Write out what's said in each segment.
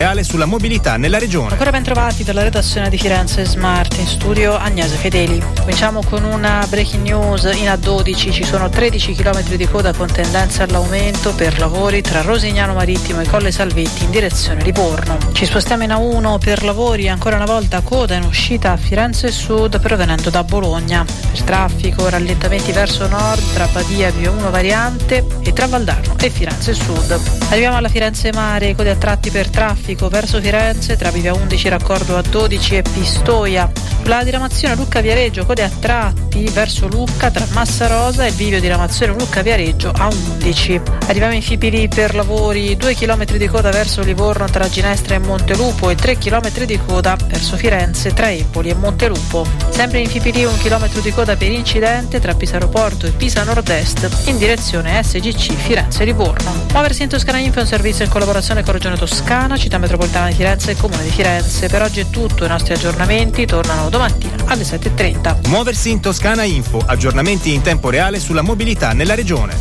reale sulla mobilità nella regione. Ancora ben trovati dalla redazione di Firenze Smart, in studio Agnese Fedeli. Cominciamo con una breaking news. In A12 ci sono 13 km di coda con tendenza all'aumento per lavori tra Rosignano Marittimo e Colle Salvetti in direzione Livorno. Ci spostiamo in A1 per lavori, ancora una volta coda in uscita a Firenze Sud provenendo da Bologna. Per traffico rallentamenti verso nord tra Badia via 1 variante e tra Valdarno e Firenze Sud. Arriviamo alla Firenze Mare, code a tratti per traffico verso Firenze tra Via 11 raccordo a 12 e Pistoia. Sulla diramazione Lucca Viareggio, code a tratti verso Lucca tra Massa Rosa e il bivio diramazione Lucca Viareggio a 11. Arriviamo in Fipili per lavori, 2 km di coda verso Livorno tra Ginestra e Montelupo e 3 km di coda verso Firenze tra Empoli e Montelupo. Sempre in Fipili 1 chilometro di coda per incidente tra Pisa Aeroporto e Pisa Nord-Est in direzione SGC Firenze-Livorno. Muoversi in Toscana Info è un servizio in collaborazione con Regione Toscana, Città Metropolitana di Firenze e Comune di Firenze. Per oggi è tutto, i nostri aggiornamenti tornano domattina alle 7:30. Muoversi in Toscana Info, aggiornamenti in tempo reale sulla mobilità nella regione.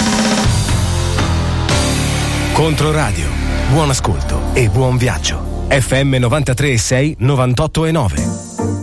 Controradio, buon ascolto e buon viaggio. FM 93.6, 98.9.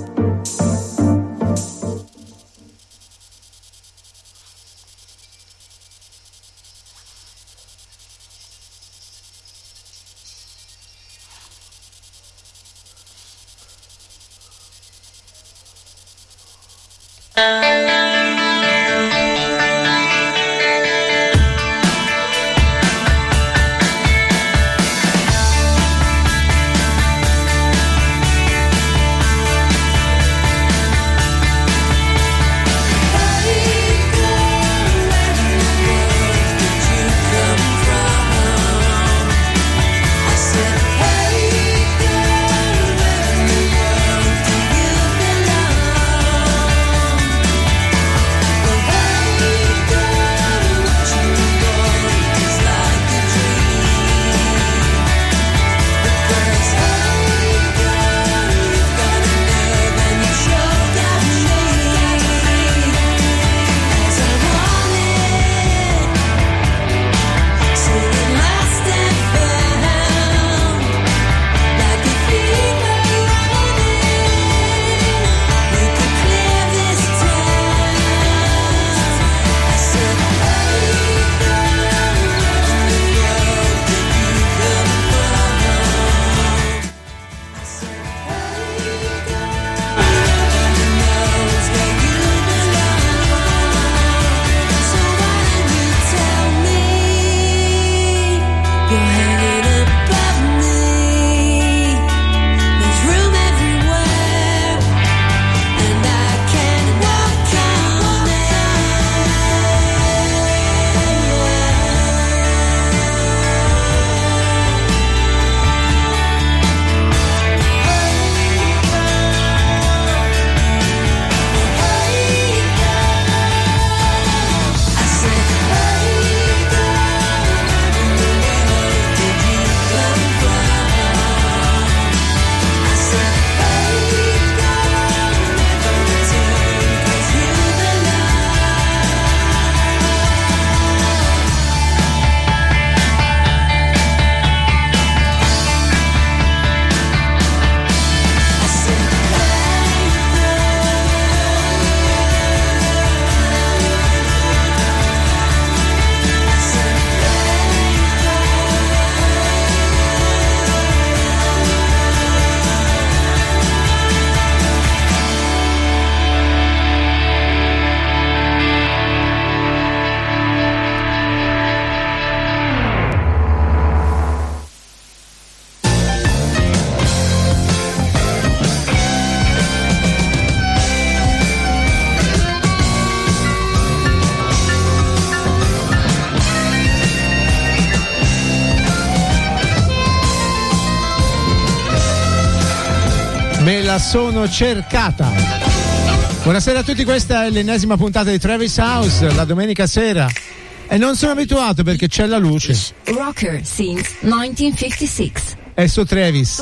Me la sono cercata. Buonasera a tutti, questa è l'ennesima puntata di Travis House, la domenica sera. E non sono abituato perché c'è la luce. Rocker since 1956. E so Travis.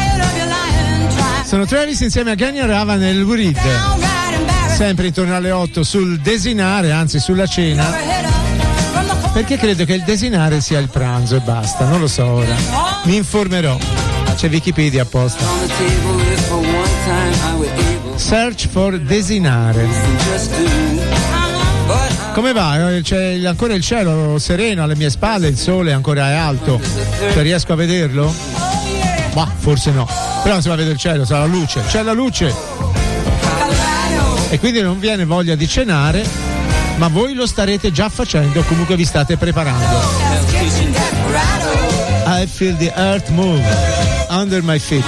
Sono Travis insieme a Ganya Rava nel Lurid. Sempre intorno alle 8 sul desinare, anzi sulla cena. Perché credo che il desinare sia il pranzo e basta, non lo so ora. Mi informerò. C'è Wikipedia apposta. Search for desinare. Come va? C'è ancora il cielo sereno alle mie spalle, il sole ancora è alto. Cioè, riesco a vederlo? Ma forse no. Però se va a vedere il cielo, c'è la luce. C'è la luce. E quindi non viene voglia di cenare, ma voi lo starete già facendo, comunque vi state preparando. I feel the earth move under my feet.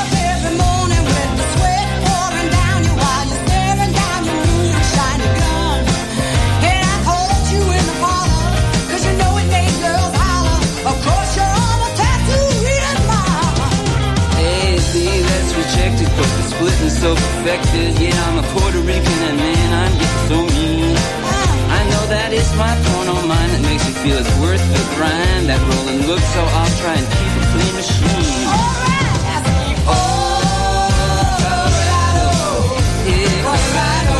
So perfected, yeah, I'm a Puerto Rican and man, I'm getting so mean. I know that it's my tone on mine that makes you feel it's worth the grind. That rolling look, so I'll try and keep a clean machine. Oh, Colorado, yeah, Colorado.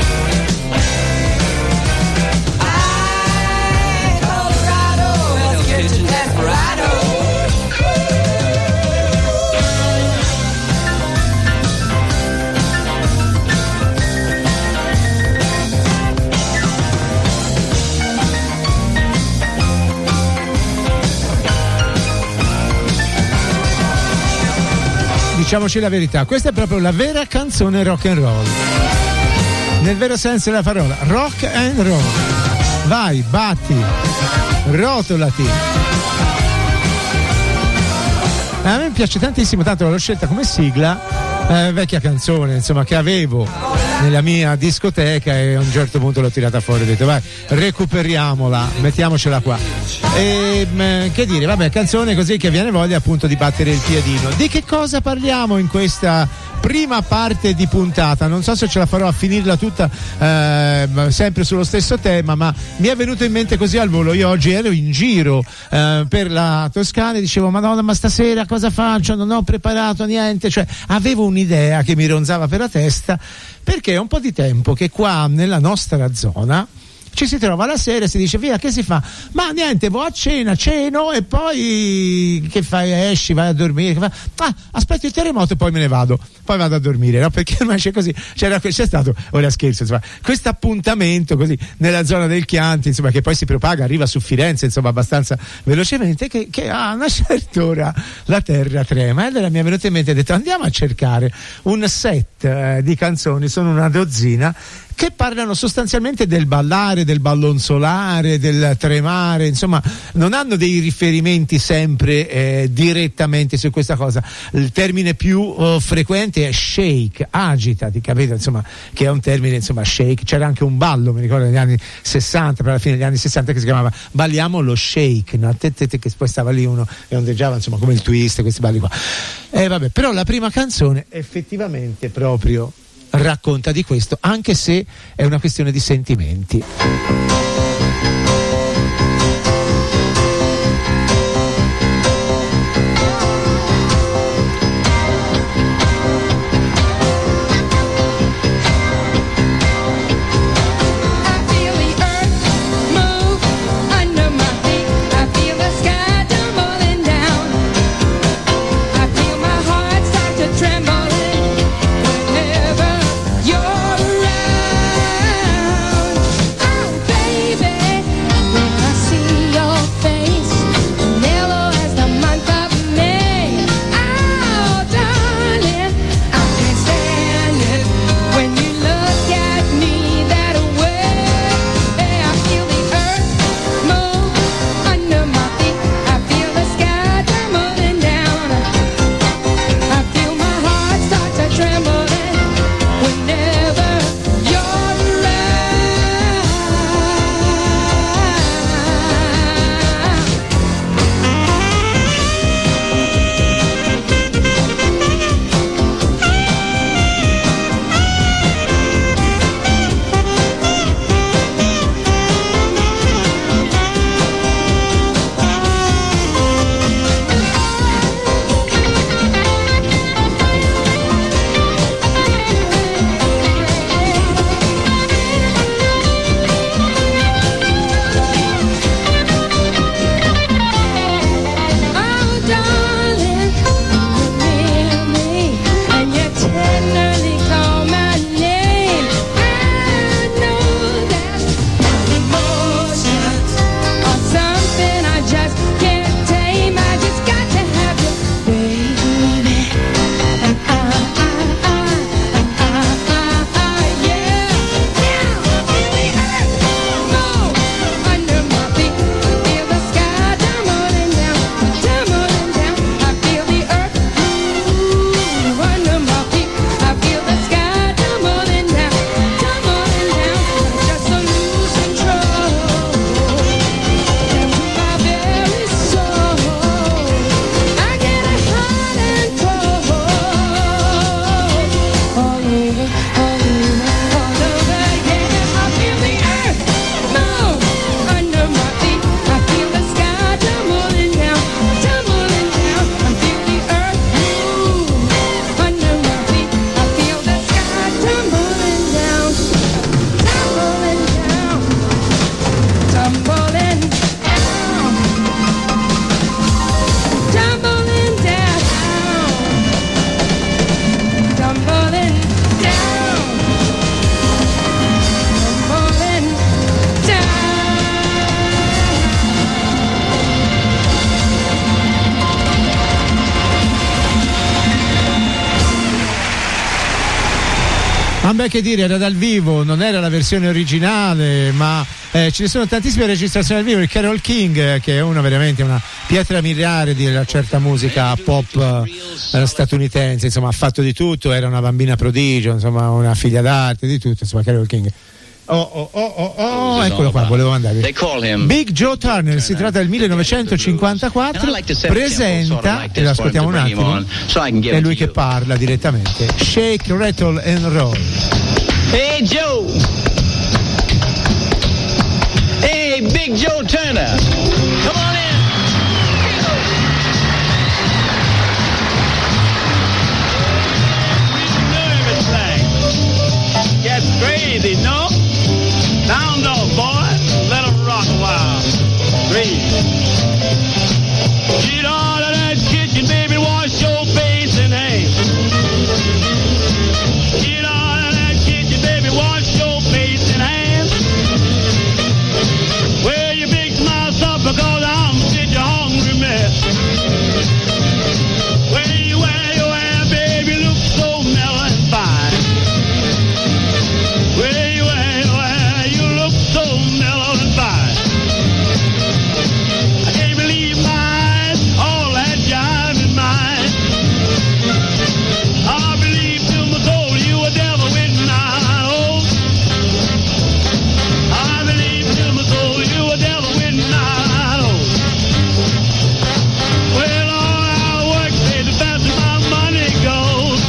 I, Colorado, Hell's Kitchen Desperado. Diciamoci la verità, questa è proprio la vera canzone rock and roll, nel vero senso della parola, rock and roll. Vai, batti, rotolati. A me piace tantissimo, tanto l'ho scelta come sigla, vecchia canzone insomma che avevo nella mia discoteca e a un certo punto l'ho tirata fuori e ho detto vai, recuperiamola, mettiamocela qua. E che dire, vabbè, canzone così che viene voglia appunto di battere il piedino. Di che cosa parliamo in questa prima parte di puntata? Non so se ce la farò a finirla tutta sempre sullo stesso tema, ma mi è venuto in mente così al volo. Io oggi ero in giro per la Toscana e dicevo madonna, ma stasera cosa faccio? Non ho preparato niente, cioè avevo un'idea che mi ronzava per la testa, perché è un po' di tempo che qua nella nostra zona ci si trova la sera e si dice via, che si fa? Ma niente, vado a ceno e poi che fai? Esci, vai a dormire, aspetto il terremoto e poi me ne vado, poi vado a dormire, no? Perché ormai c'è così, c'è stato, ora scherzo, insomma, questo appuntamento così nella zona del Chianti, insomma, che poi si propaga, arriva su Firenze, insomma, abbastanza velocemente, che a una certa ora la terra trema. E allora mi è venuto in mente e ho detto andiamo a cercare un set di canzoni, sono una dozzina, che parlano sostanzialmente del ballare, del ballonzolare, del tremare, insomma non hanno dei riferimenti sempre direttamente su questa cosa. Il termine più frequente è shake, agitati, capito? Insomma, che è un termine, insomma, shake. C'era anche un ballo, mi ricordo negli anni 60, per la fine degli anni 60, che si chiamava balliamo lo shake, no? Che poi stava lì uno e ondeggiava, insomma, come il twist, questi balli qua. Vabbè, però la prima canzone effettivamente proprio racconta di questo, anche se è una questione di sentimenti. You're around, oh baby. beh, che dire, era dal vivo, non era la versione originale, ma ce ne sono tantissime registrazioni dal vivo. Il Carole King, che è veramente una pietra miliare di una certa musica pop statunitense, insomma ha fatto di tutto, era una bambina prodigio, insomma una figlia d'arte, di tutto, insomma Carole King. Eccolo qua, volevo andare. Big Joe Turner, si tratta del 1954, presenta, e lo ascoltiamo un attimo, è lui che parla direttamente. Shake, Rattle and Roll. Hey Joe! Hey Big Joe Turner! Come on in! Nervous thing. Gets crazy, no? Sound off, boy. Let 'em rock a while. Crazy. Get out of that kitchen, baby. Wash your face and hands. Get out of that kitchen, baby. Wash your face and hands. Well, you big smile up because I'm such a hungry mess. Where you wear your hair, baby, look so mellow and fine. Where you wear your hair, you look so mellow and fine. I can't believe my eyes, all that jive in mine. I believe to my soul you a devil with nine holes. I believe to my soul you a devil with nine holes. Well, all our work, baby, that's where my money goes.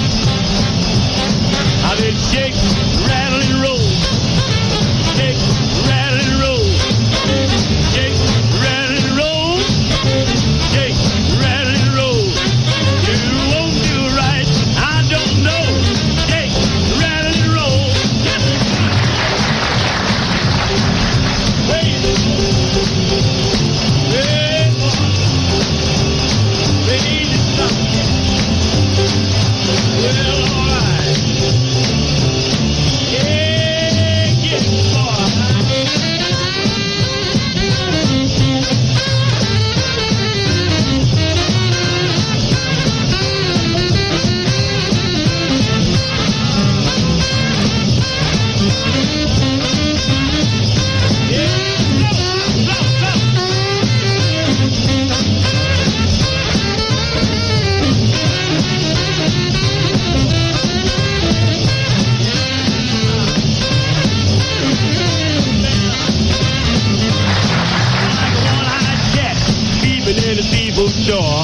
I did shake, rattle and roll. Shake, rattle and roll. Shake, rattle and roll. Shake, rattle and roll. You won't do right, I don't know. Shake, rattle and roll. Wait. Wait. Wait, something. Well, all right. Yeah, get in the people's store.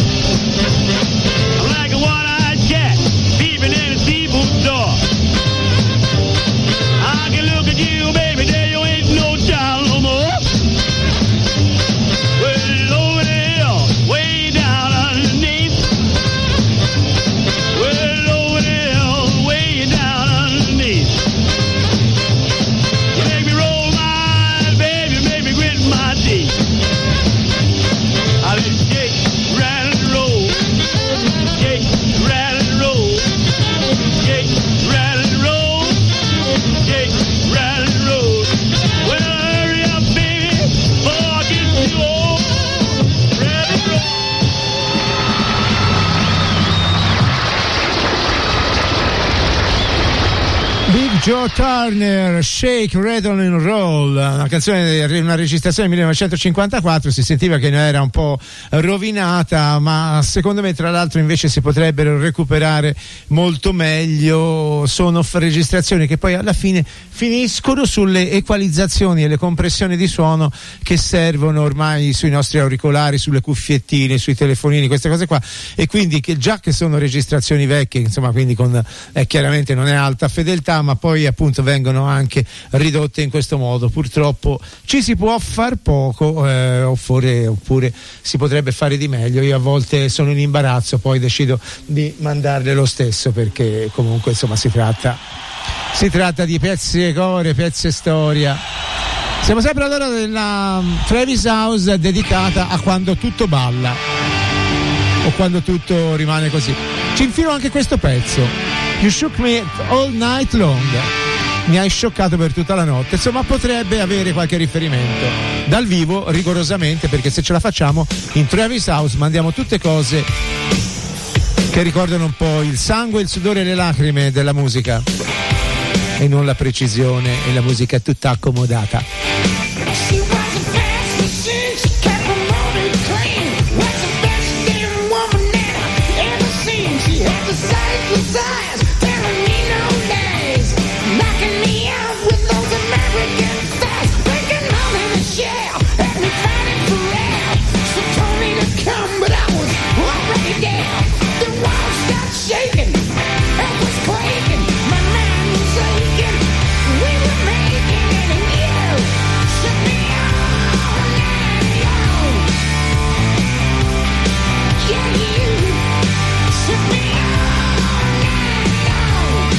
I'm like a one-eyed cat peeping in the people's door. I can look at you, baby, there you ain't no child no more. Well, over the hill, way down underneath. Well, over the hill, way down underneath. You make me roll my eyes, baby, make me grit my teeth. I just shake, rattle and roll. Shake, rattle and roll. Shake, rattle and roll. Shake, rattle and roll. Well, hurry up, baby, before I get too old. Rattle and roll. Big Joe Turner, Shake, Rattle and Roll, una canzone, una registrazione del 1954, si sentiva che ne era un po' rovinata, ma secondo me tra l'altro invece si potrebbero recuperare molto meglio. Sono registrazioni che poi alla fine finiscono sulle equalizzazioni e le compressioni di suono che servono ormai sui nostri auricolari, sulle cuffiettine, sui telefonini, queste cose qua, e quindi che già che sono registrazioni vecchie, insomma, quindi con chiaramente non è alta fedeltà, ma poi appunto vengono anche ridotte in questo modo. Purtroppo ci si può far poco, oppure si potrebbe fare di meglio. Io a volte sono in imbarazzo, poi decido di mandarle lo stesso, perché comunque insomma si tratta di pezzi e core, pezzi e storia. Siamo sempre all'ora della Travis House dedicata a quando tutto balla o quando tutto rimane così. Ci infilo anche questo pezzo. You shook me all night long. Mi hai scioccato per tutta la notte. Insomma, potrebbe avere qualche riferimento dal vivo, rigorosamente, perché se ce la facciamo in Travis House mandiamo tutte cose che ricordano un po' il sangue, il sudore e le lacrime della musica. e non la precisione e la musica tutta accomodata. She was a fast machine, she kept her motor clean. Was the best damn woman that I ever seen. She had the sightless eyes, telling me no lies, knocking me out with those American thighs, breaking all in a shell, had me fighting for air. She told me to come, but I was already down. The walls started shaking, earth was quaking, my mind was aching. We were making it, and you shook me all night long. Yeah, you shook me all night long.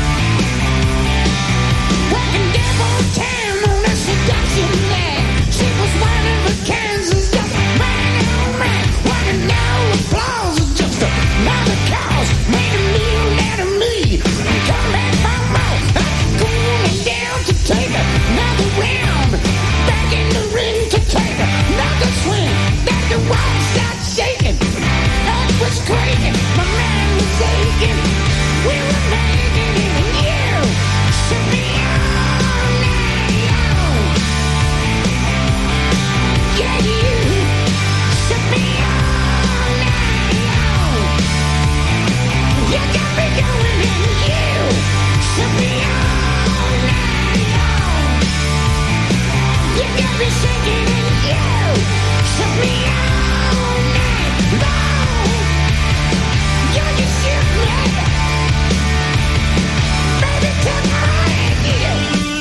Working devil time on a seduction night. She was one of a kind, just mine, oh mine. Wanted no applause, just another cause. Made a meal out of me, and come back for more. I'm going down to take another round, back in the ring to take another swing. Then the walls start shaking, earth was quaking, my mind was aching. We were making it, and you shook me all night long. Yeah, you shook me all night long. You got me going, and you shook me all night long. You got me shaking, and you shook me all night long. You shook me, baby, took my idea.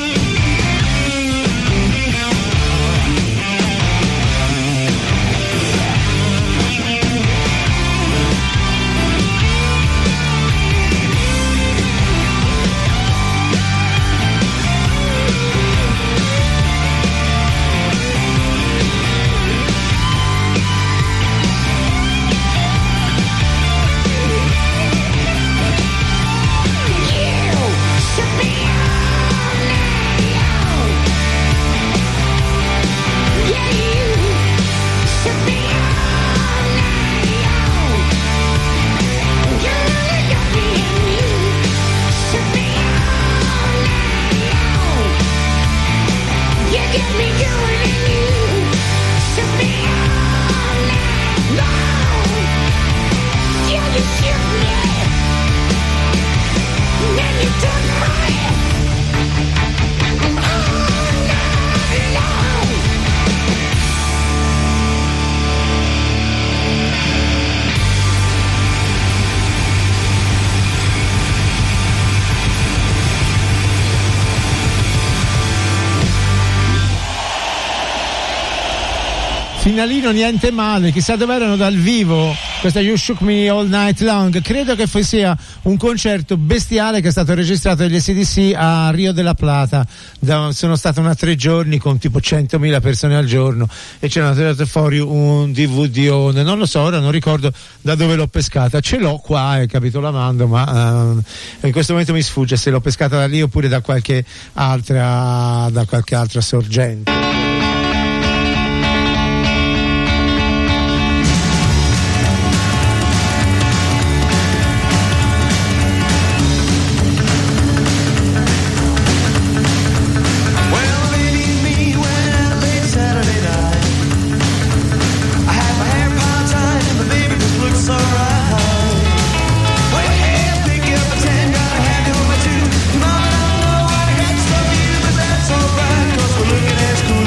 Finalino niente male, chissà dove erano dal vivo. Questa You Shook Me All Night Long, credo che sia un concerto bestiale che è stato registrato dagli AC/DC a Rio de la Plata. Sono stato 3 giorni con tipo 100.000 persone al giorno e c'erano tirato fuori un DVD, non lo so, ora non ricordo da dove l'ho pescata, ce l'ho qua, capito, la mando, ma in questo momento mi sfugge se l'ho pescata da lì oppure da qualche altra sorgente. Looking as cool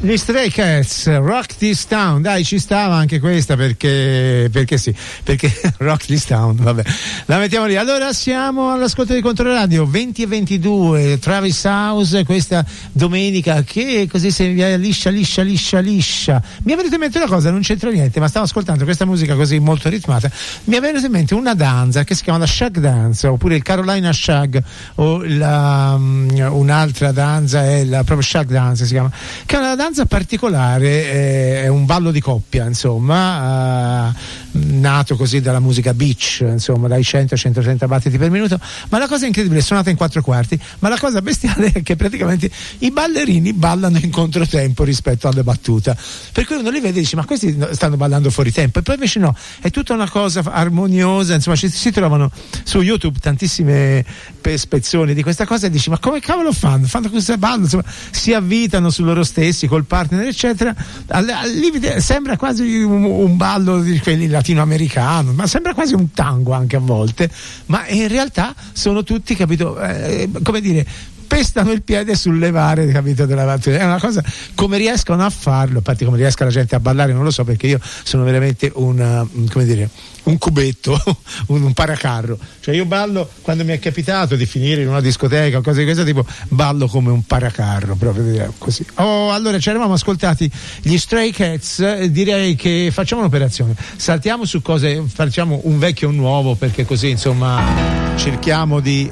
Gli Stray Cats, Rock This Town, dai, ci stava anche questa perché sì, perché Rock This Town, vabbè, la mettiamo lì. Allora siamo all'ascolto di Controradio, 20:22, Travis House questa domenica, che così si via liscia. Mi è venuto in mente una cosa, non c'entra niente, ma stavo ascoltando questa musica così molto ritmata, mi è venuta in mente una danza che si chiama la Shag Dance, oppure il Carolina Shag, o un'altra danza è la proprio Shag Dance si chiama, che è una danza particolare, è un ballo di coppia, insomma, nato così dalla musica beach, insomma, dai 100-130 battiti per minuto, ma la cosa incredibile è suonata in 4/4, ma la cosa bestiale è che praticamente i ballerini ballano in controtempo rispetto alle battute, per cui uno li vede e dice ma questi stanno ballando fuori tempo, e poi invece no, è tutta una cosa armoniosa, insomma si trovano su YouTube tantissime spezzoni di questa cosa e dici ma come cavolo fanno questo ballo, insomma, si avvitano su loro stessi col partner eccetera, sembra quasi un ballo di quelli latinoamericano, ma sembra quasi un tango anche a volte, ma in realtà sono tutti, capito, come dire, pestano il piede sul levare, capito, della battuta. È una cosa, come riescono a farlo, a parte come riesca la gente a ballare non lo so, perché io sono veramente un cubetto, un paracarro, cioè io ballo, quando mi è capitato di finire in una discoteca o cose di questo tipo, ballo come un paracarro, proprio così. Allora ci eravamo ascoltati gli Stray Cats, direi che facciamo un'operazione, saltiamo su cose, facciamo un vecchio e un nuovo, perché così insomma cerchiamo di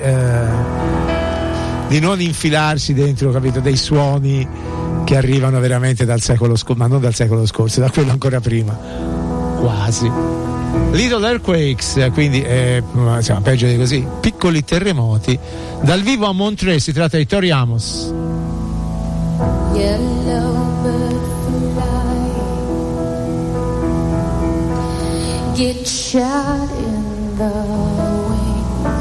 non infilarsi dentro, capito, dei suoni che arrivano veramente dal secolo scorso, ma non dal secolo scorso, da quello ancora prima, quasi. Little Earthquakes, quindi insomma, peggio di così, piccoli terremoti, dal vivo a Montreux, si tratta di Tori Amos. Yellow bird fly, get shot in the wing.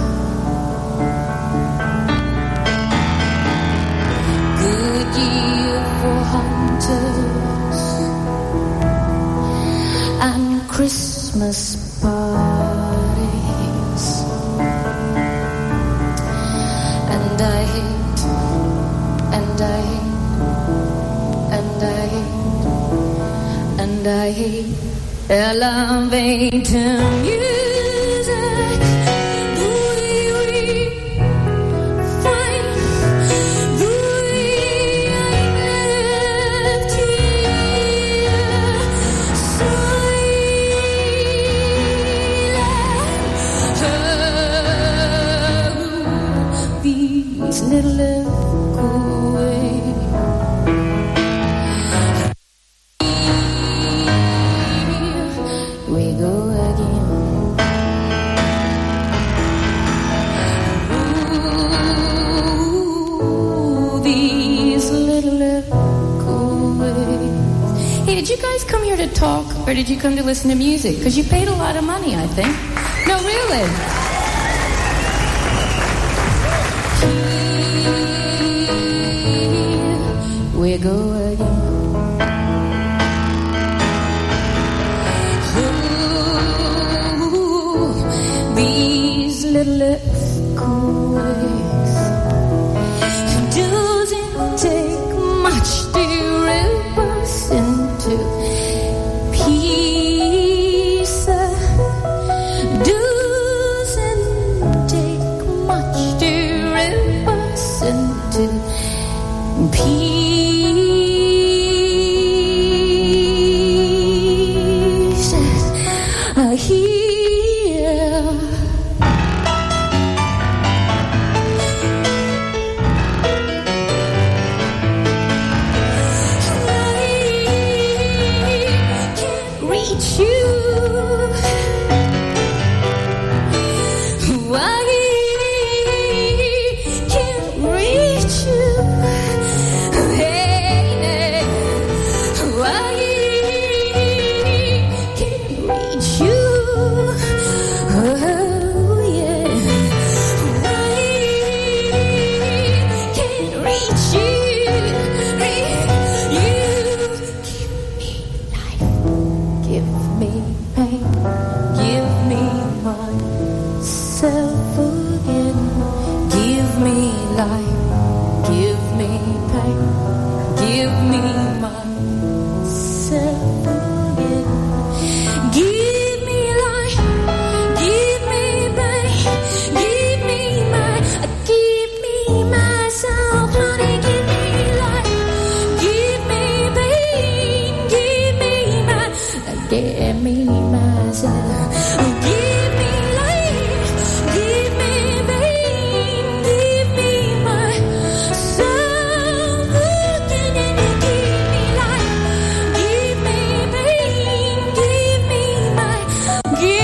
Good year for hunters and Christmas parties, and I hate, and I hate, and I hate, and I hate elevator music. Little away. We go again. Ooh, these little ways. Hey, did you guys come here to talk, or did you come to listen to music? Because you paid a lot of money, I think. No, really. We go again. Ooh, these little earthquakes. It doesn't take much to rip us into peace. Doesn't take much to rip us into peace. myself again. Give me life, give me pain, give me myself, honey, give me life, give me pain, give me myself. Give me life, give me pain, give me myself again. Give me life, give me pain, give me myself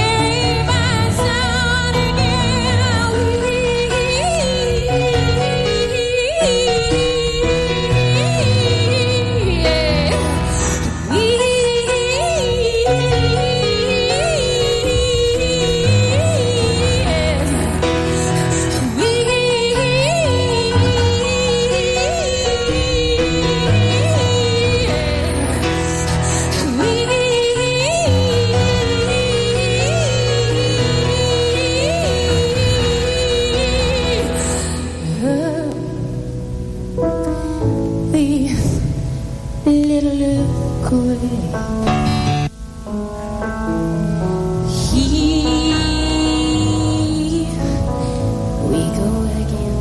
little coy. Here we go again.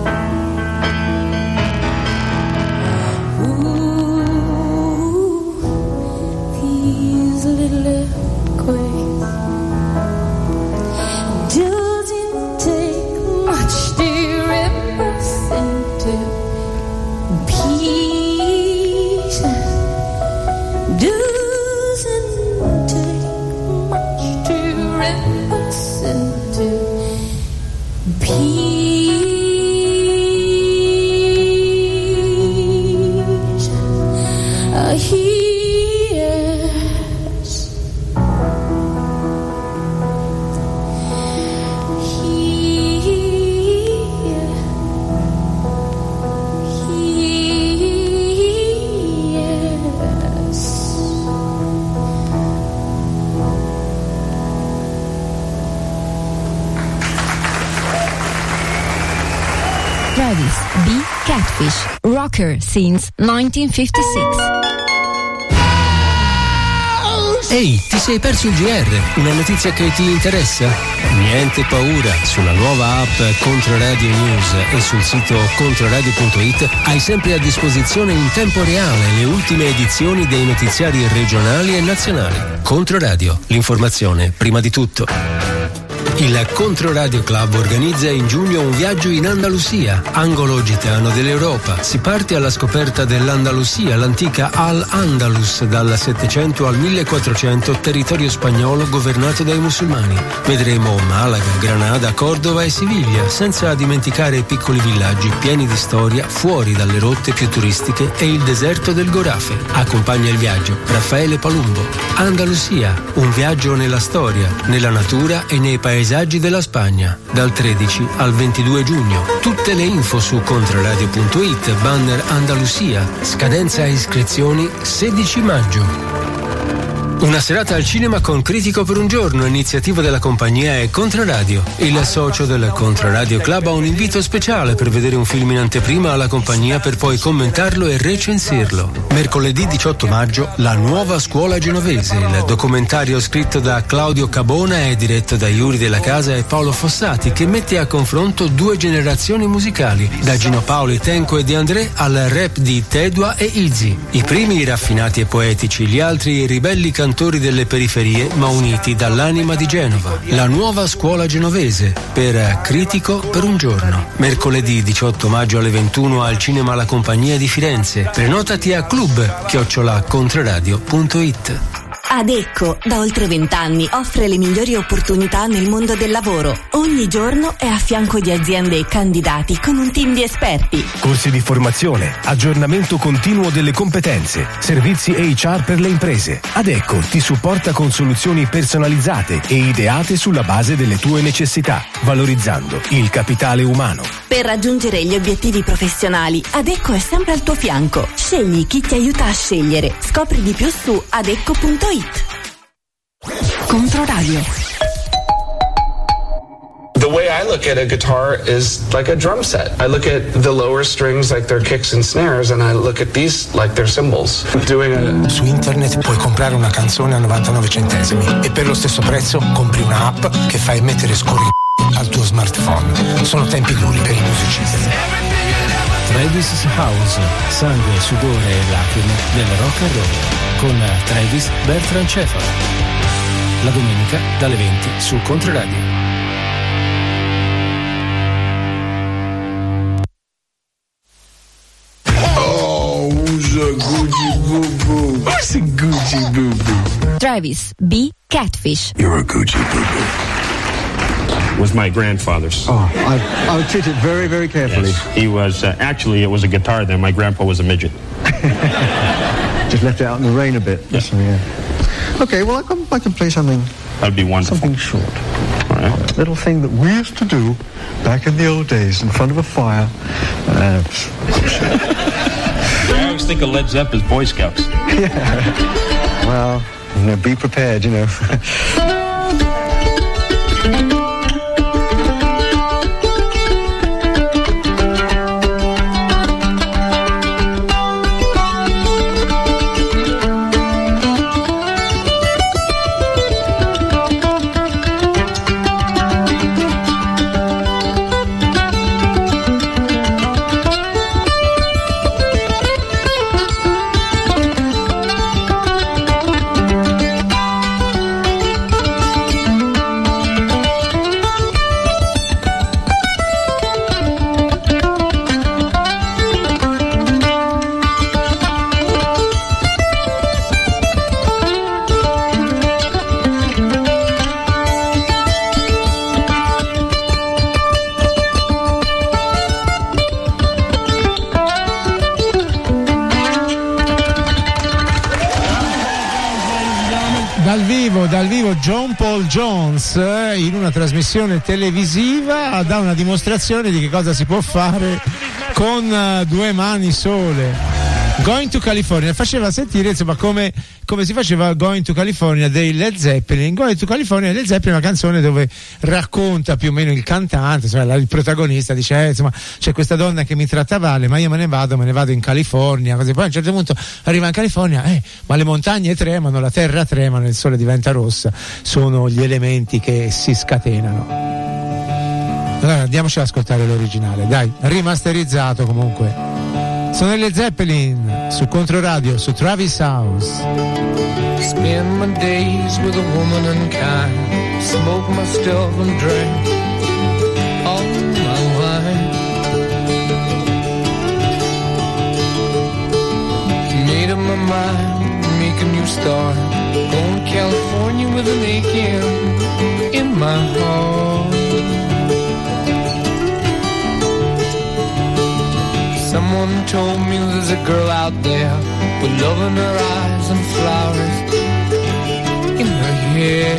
Ooh, these little quakes. Doesn't take much to rip us into peace. Doesn't take much to rip us into peace. Travis B. Catfish, rocker since 1956. Ehi, ti sei perso il GR? Una notizia che ti interessa? Niente paura, sulla nuova app Controradio News e sul sito controradio.it hai sempre a disposizione in tempo reale le ultime edizioni dei notiziari regionali e nazionali. Controradio, l'informazione prima di tutto. Il Controradio Club organizza in giugno un viaggio in Andalusia, angolo gitano dell'Europa. Si parte alla scoperta dell'Andalusia, l'antica Al-Andalus, dal 700 al 1400, territorio spagnolo governato dai musulmani. Vedremo Malaga, Granada, Cordova e Siviglia, senza dimenticare i piccoli villaggi pieni di storia fuori dalle rotte più turistiche e il deserto del Gorafe. Accompagna il viaggio Raffaele Palumbo. Andalusia, un viaggio nella storia, nella natura e nei paesaggi della Spagna, dal 13 al 22 giugno. Tutte le info su controradio.it, banner Andalusia, scadenza iscrizioni 16 maggio. Una serata al cinema con Critico per un giorno, iniziativa della compagnia è Controradio. Il socio del Controradio Club ha un invito speciale per vedere un film in anteprima alla compagnia per poi commentarlo e recensirlo. Mercoledì 18 maggio, La nuova scuola genovese, il documentario scritto da Claudio Cabona e diretto da Yuri Della Casa e Paolo Fossati, che mette a confronto due generazioni musicali, da Gino Paoli, Tenco e De André al rap di Tedua e Izzy. I primi raffinati e poetici, gli altri ribelli cantori delle periferie ma uniti dall'anima di Genova. La nuova scuola genovese, per Critico per un giorno. Mercoledì 18 maggio alle 21 al cinema La Compagnia di Firenze. Prenotati a club@controradio.it. Adecco, da oltre 20 anni, offre le migliori opportunità nel mondo del lavoro. Ogni giorno è a fianco di aziende e candidati con un team di esperti. Corsi di formazione, aggiornamento continuo delle competenze, servizi HR per le imprese. Adecco ti supporta con soluzioni personalizzate e ideate sulla base delle tue necessità, valorizzando il capitale umano. Per raggiungere gli obiettivi professionali, Adecco è sempre al tuo fianco. Scegli chi ti aiuta a scegliere. Scopri di più su adecco.it. Controradio. The way I look at a guitar is like a drum set. I look at the lower strings like they're kicks and snares, and I look at these like they're cymbals. Su internet puoi comprare una canzone a 99 centesimi e per lo stesso prezzo compri un'app che fa emettere scorri al tuo smartphone. Sono tempi duri per i musicisti. Travis House, sangue, sudore e lacrime del rock and roll con Travis Bertrancefa. La domenica dalle 20 su Controradio. Who's a Gucci Boo Boo? Travis B. Catfish. You're a Gucci Boo Boo. Was my grandfather's. Oh, I would treat it very, very carefully. Yes. He was, actually, it was a guitar then. My grandpa was a midget. Just left it out in the rain a bit. Yes. Yeah. Okay, well, I can play something. That'd be wonderful. Something short. All right. A little thing that we used to do back in the old days in front of a fire. I always think of Led Zeppelin's Boy Scouts. Yeah. Well, be prepared, Dal vivo John Paul Jones in una trasmissione televisiva dà una dimostrazione di che cosa si può fare con due mani sole. Going to California faceva sentire insomma come si faceva Going to California dei Led Zeppelin. Going to California dei Led Zeppelin è una canzone dove racconta più o meno il cantante, insomma, il protagonista dice insomma c'è questa donna che mi tratta male, ma io me ne vado in California, così. Poi a un certo punto arriva in California, ma le montagne tremano, la terra trema, il sole diventa rossa. Sono gli elementi che si scatenano. Allora andiamoci ad ascoltare l'originale, dai, rimasterizzato comunque. Sono le Zeppelin su Controradio, su Travis House. Spend my days with a woman unkind, smoke my stuff and drink all my wine. Made up my mind, make a new start, going to California with an aching in my heart. Someone told me there's a girl out there with love in her eyes and flowers in her hair.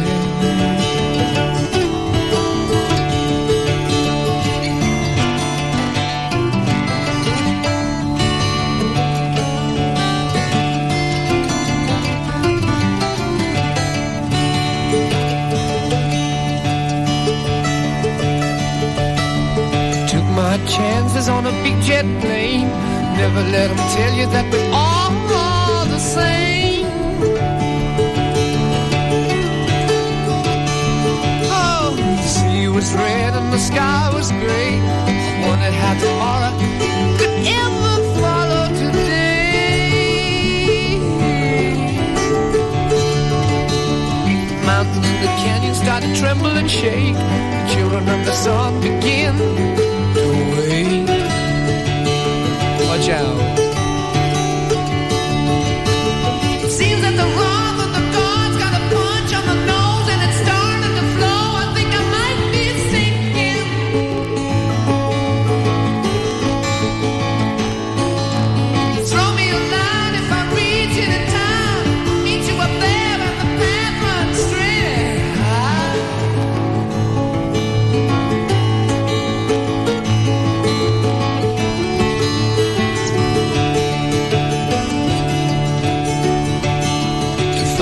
Took my chances on a big jet plane. Never let them tell you that we're all the same. Oh, the sea was red and the sky was gray. I wondered how tomorrow could ever follow today. Mountains and the canyons started to tremble and shake. The children of the sun begin to wake. Watch out. It seems that the wrath of the gods got a punch on the nose and it's starting to flow. I think I might be sinking. Throw me a line if I reach it in time. Meet you up there and the path runs straight.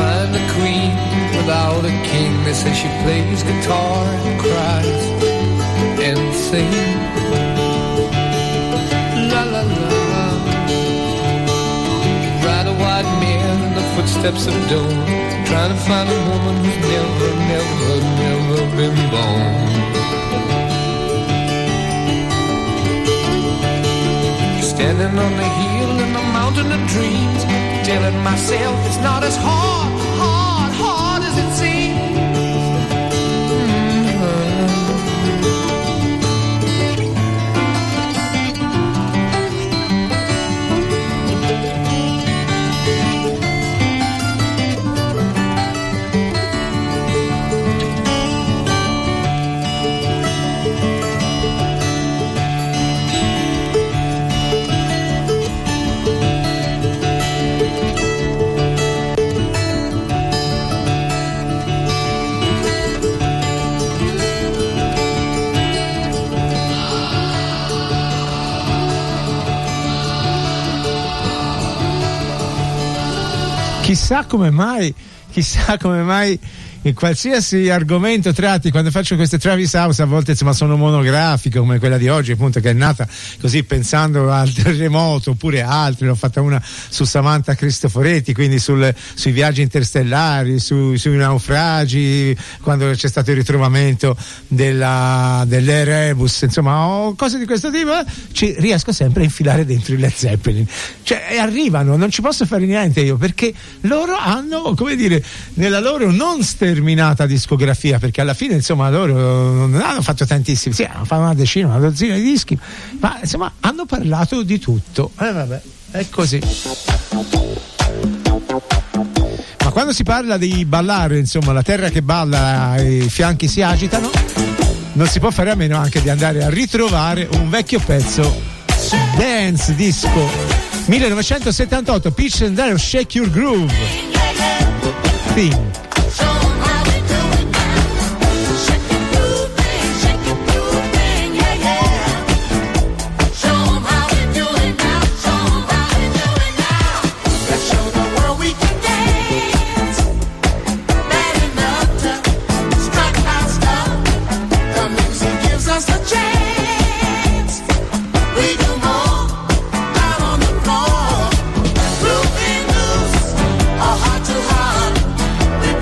Without a king, they say she plays guitar and cries. and sing. La la la. Ride a white mare in the footsteps of dawn, trying to find a woman who's never, never, never been born. Standing on the hill in the mountain of dreams, telling myself it's not as hard, hard, hard as it seems. Chissà come mai in qualsiasi argomento tratti, quando faccio queste Travis House a volte insomma sono monografiche come quella di oggi, appunto, che è nata così pensando al terremoto, oppure altri. L'ho fatta una su Samantha Cristoforetti, quindi sui viaggi interstellari, sui naufragi, quando c'è stato il ritrovamento dell'Erebus, insomma, cose di questo tipo. Ci riesco sempre a infilare dentro i Led Zeppelin, cioè, e arrivano, non ci posso fare niente io, perché loro hanno, come dire, nella loro non sterminata discografia, perché alla fine insomma loro non hanno fatto tantissimi, sì, hanno fatto una decina, una dozzina di dischi, ma insomma hanno parlato di tutto. Vabbè, è così. Ma quando si parla di ballare, insomma, la terra che balla, i fianchi si agitano, non si può fare a meno anche di andare a ritrovare un vecchio pezzo dance disco 1978, Pitch and Dare, Shake Your Groove thing. Moving loose, a heart to heart.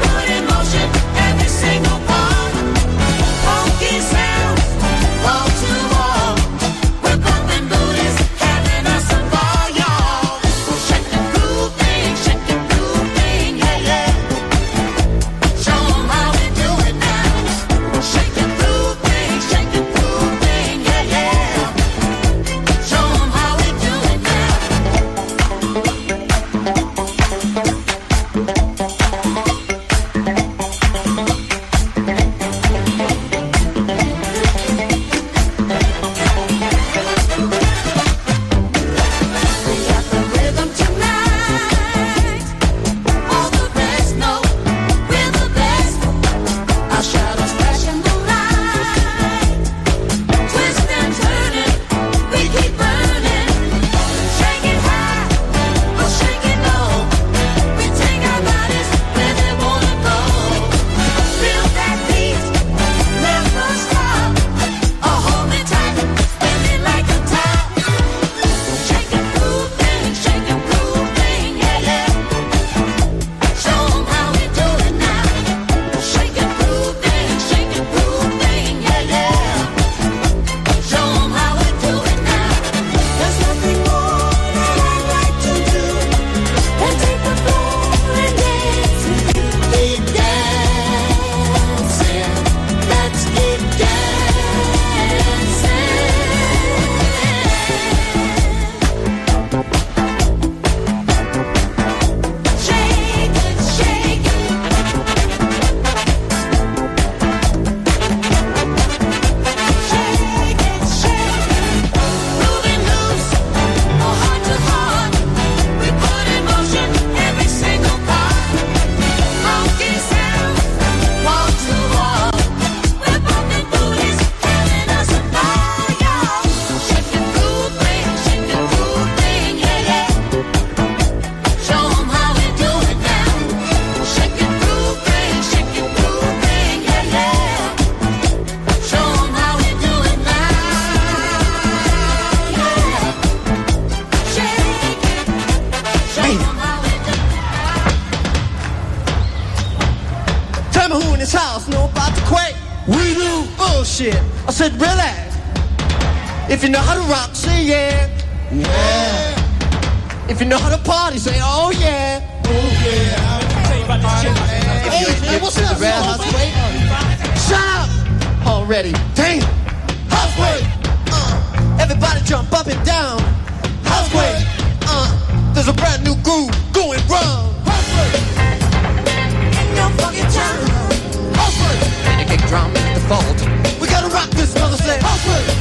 this house know about the quake? We do. Bullshit. I said, relax. If you know how to rock, say yeah. Yeah. If you know how to party, say oh yeah. Oh yeah. Hey, man, what's up? Shut up already. Damn. Housequake. Everybody jump up and down. Housequake. There's a brand new groove going round. Housequake. In your fucking town. Housequake. And a kick drum at the fault. We gotta rock this mother say. Housequake.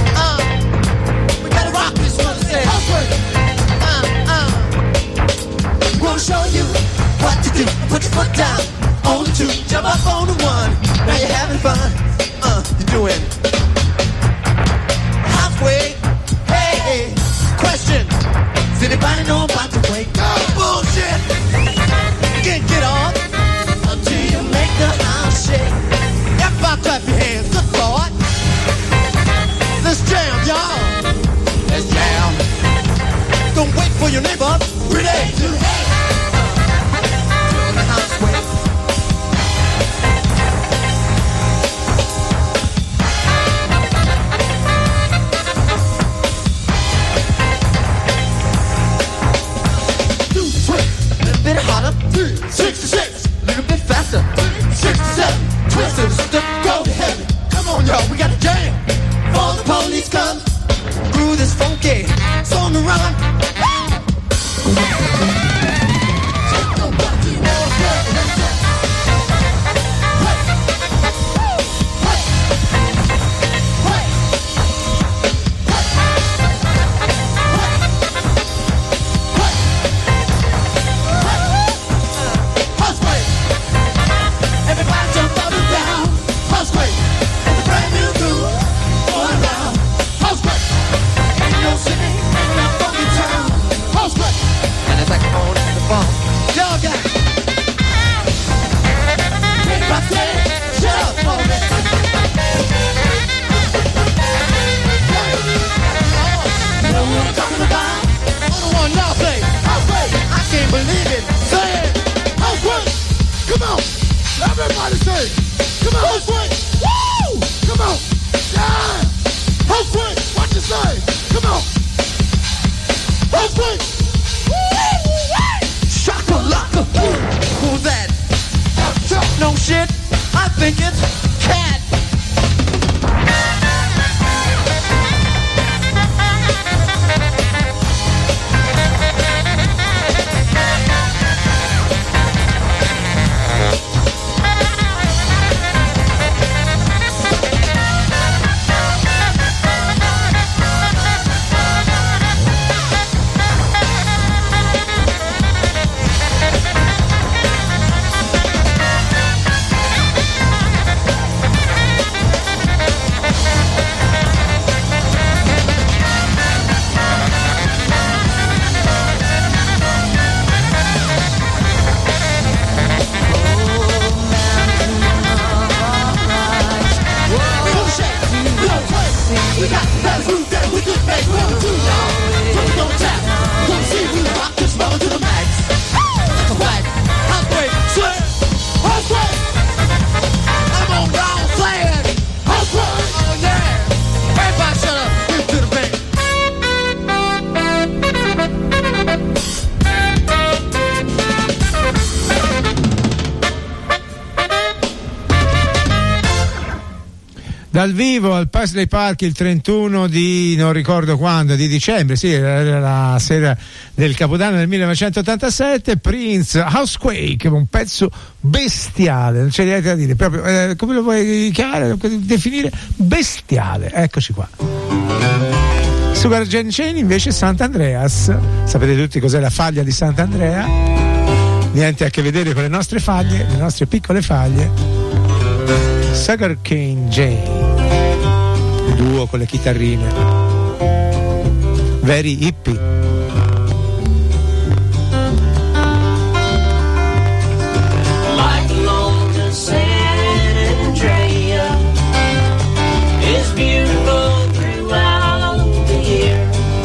We gotta rock this mother say. Housequake. We'll show you what to do. Put your foot down on the 2, jump up on the 1. Now you're having fun. You're doing halfway. Hey, question. Does anybody know about the quake? Bullshit. You can't get off until you make the house shake. Everybody clap your hands. Good Lord. Let's jam, y'all. Let's jam. Don't wait for your neighbor. Relate to the head. Yo, we got a jam. Before the police come, through this funky song to run. Dal vivo al Paisley Park il 31 di non ricordo quando, di dicembre, sì, era la sera del Capodanno del 1987, Prince, Housequake, un pezzo bestiale, non c'è niente da dire, proprio come lo vuoi chiamare, definire bestiale, eccoci qua. Sugar Jane Chain invece Sant'Andreas, sapete tutti cos'è la faglia di Sant'Andrea? Niente a che vedere con le nostre faglie, le nostre piccole faglie. Sugar Cane Jane, duo con le chitarrine, very hippie. Like Lone San Andrea is beautiful throughout the year,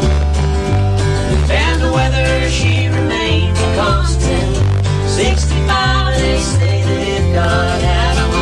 and the weather she remains constant. 65 they say that if God had a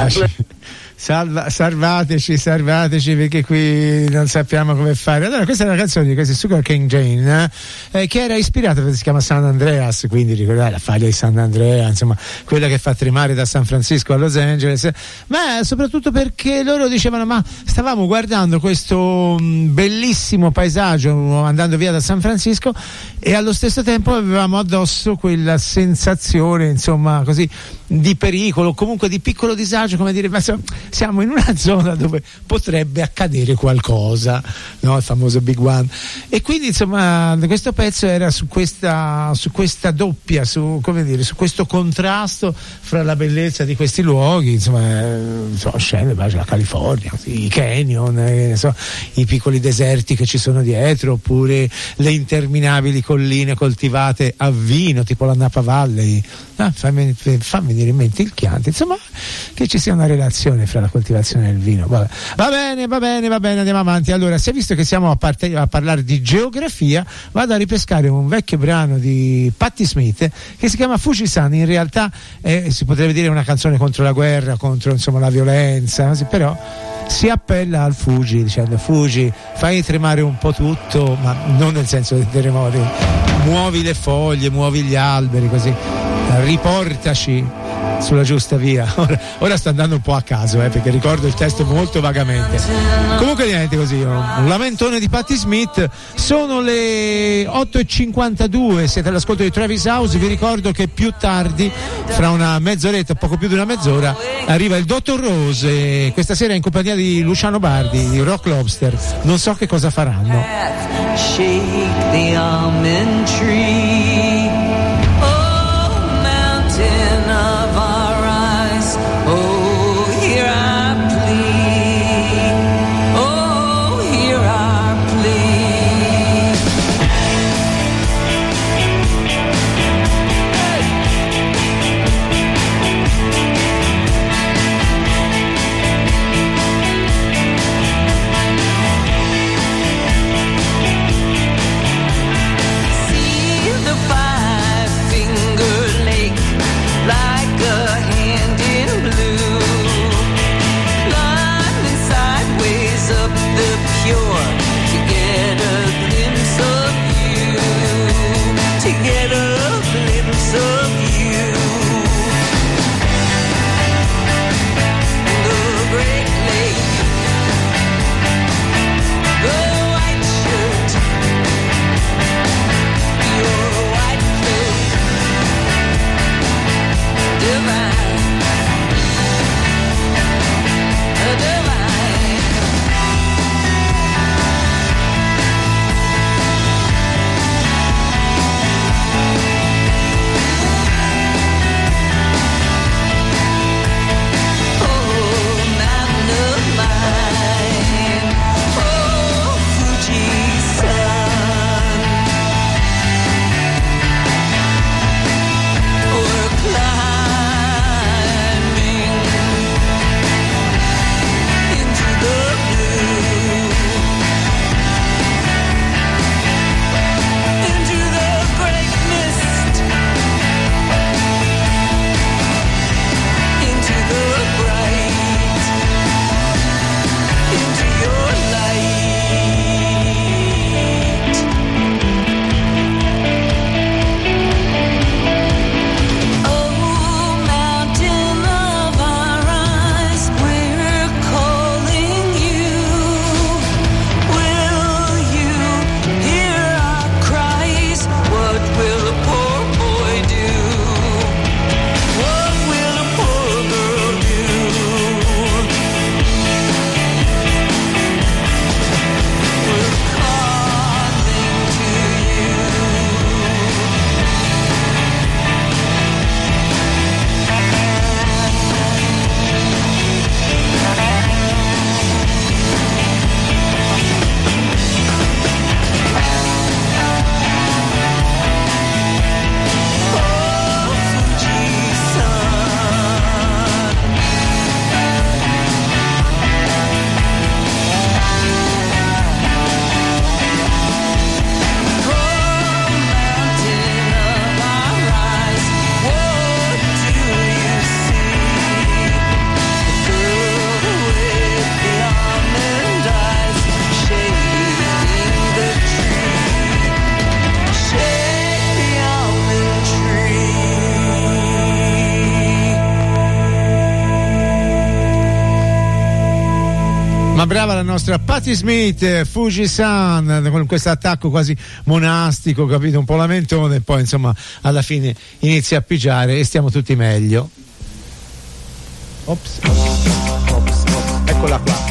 Salvateci perché qui non sappiamo come fare. Allora, questa è una canzone di questi Sugar King Jane che era ispirata, si chiama San Andreas, quindi ricordate la faglia di San Andrea, insomma quella che fa tremare da San Francisco a Los Angeles, ma soprattutto perché loro dicevano: ma stavamo guardando questo bellissimo paesaggio andando via da San Francisco e allo stesso tempo avevamo addosso quella sensazione, insomma, così di pericolo, comunque di piccolo disagio, come dire, ma siamo in una zona dove potrebbe accadere qualcosa, no? Il famoso Big One. E quindi, insomma, questo pezzo era su questa doppia, su questo contrasto fra la bellezza di questi luoghi, insomma, scende la California, i canyon, i piccoli deserti che ci sono dietro, oppure le interminabili colline coltivate a vino, tipo la Napa Valley. Fammi venire in mente il Chianti, insomma, che ci sia una relazione fra la coltivazione del vino. Va bene, andiamo avanti. Allora, si è visto che siamo a parlare di geografia, vado a ripescare un vecchio brano di Patti Smith che si chiama Fuji-san. In realtà si potrebbe dire una canzone contro la guerra, contro, insomma, la violenza, però si appella al Fuji dicendo: Fuji, fai tremare un po' tutto, ma non nel senso dei terremoti, muovi le foglie, muovi gli alberi, così riportaci sulla giusta via. Ora sto andando un po' a caso, perché ricordo il testo molto vagamente. Comunque niente, così un lamentone di Patti Smith. Sono le 8:52, siete all'ascolto di Travis House. Vi ricordo che più tardi, fra una mezz'oretta, poco più di una mezz'ora, arriva il Dottor Rose, questa sera in compagnia di Luciano Bardi di Rock Lobster. Non so che cosa faranno. Shake the almond tree. Of our eyes, oh, hear our plea, oh, hear our plea. See the Ma brava la nostra Patti Smith, Fuji-san, con questo attacco quasi monastico, capito? Un po' lamentone, e poi insomma alla fine inizia a pigiare e stiamo tutti meglio. Ops. Eccola qua.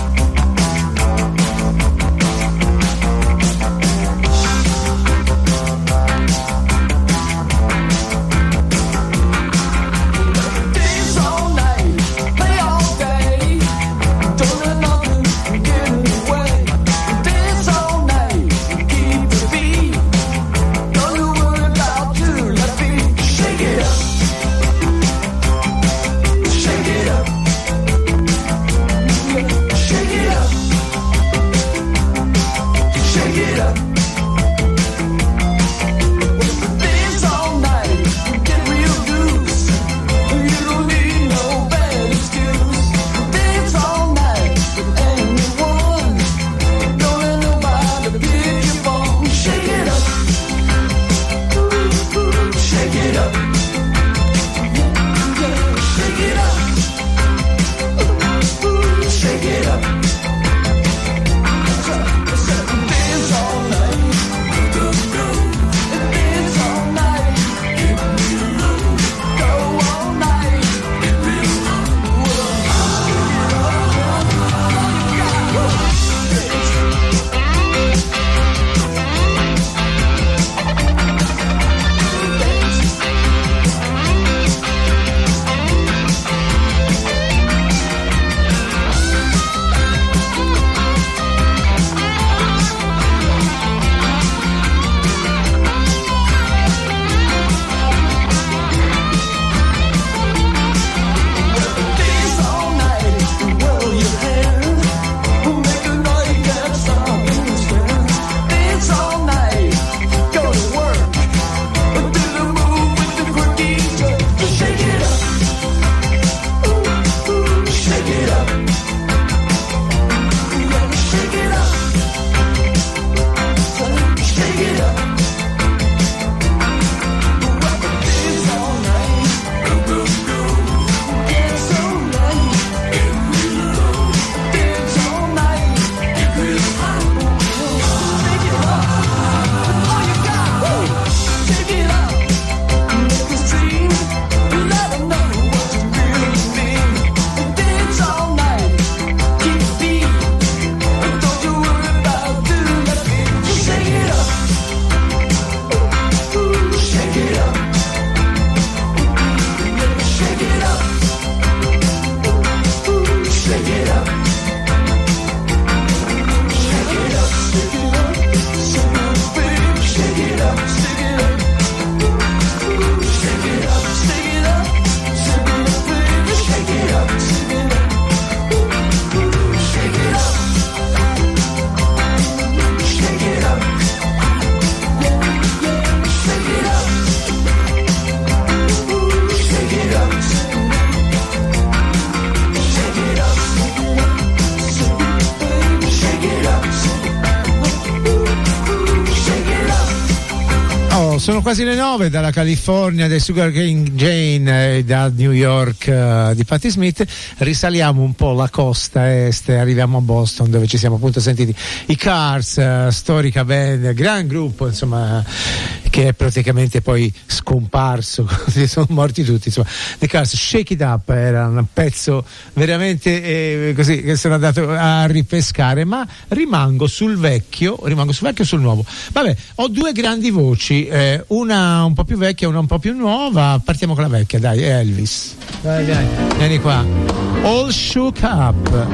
Sono quasi le 9 dalla California, del Sugar Cane Jane, da New York di Patti Smith. Risaliamo un po' la costa est e arriviamo a Boston, dove ci siamo appunto sentiti i Cars, storica band, gran gruppo, insomma, che è praticamente poi scomparso, sono morti tutti, insomma. The Cars, Shake It Up era un pezzo veramente così che sono andato a ripescare, ma rimango sul vecchio e sul nuovo. Vabbè, ho due grandi voci, una un po' più vecchia e una un po' più nuova. Partiamo con la vecchia, dai, Elvis. Dai, vieni qua. All Shook Up.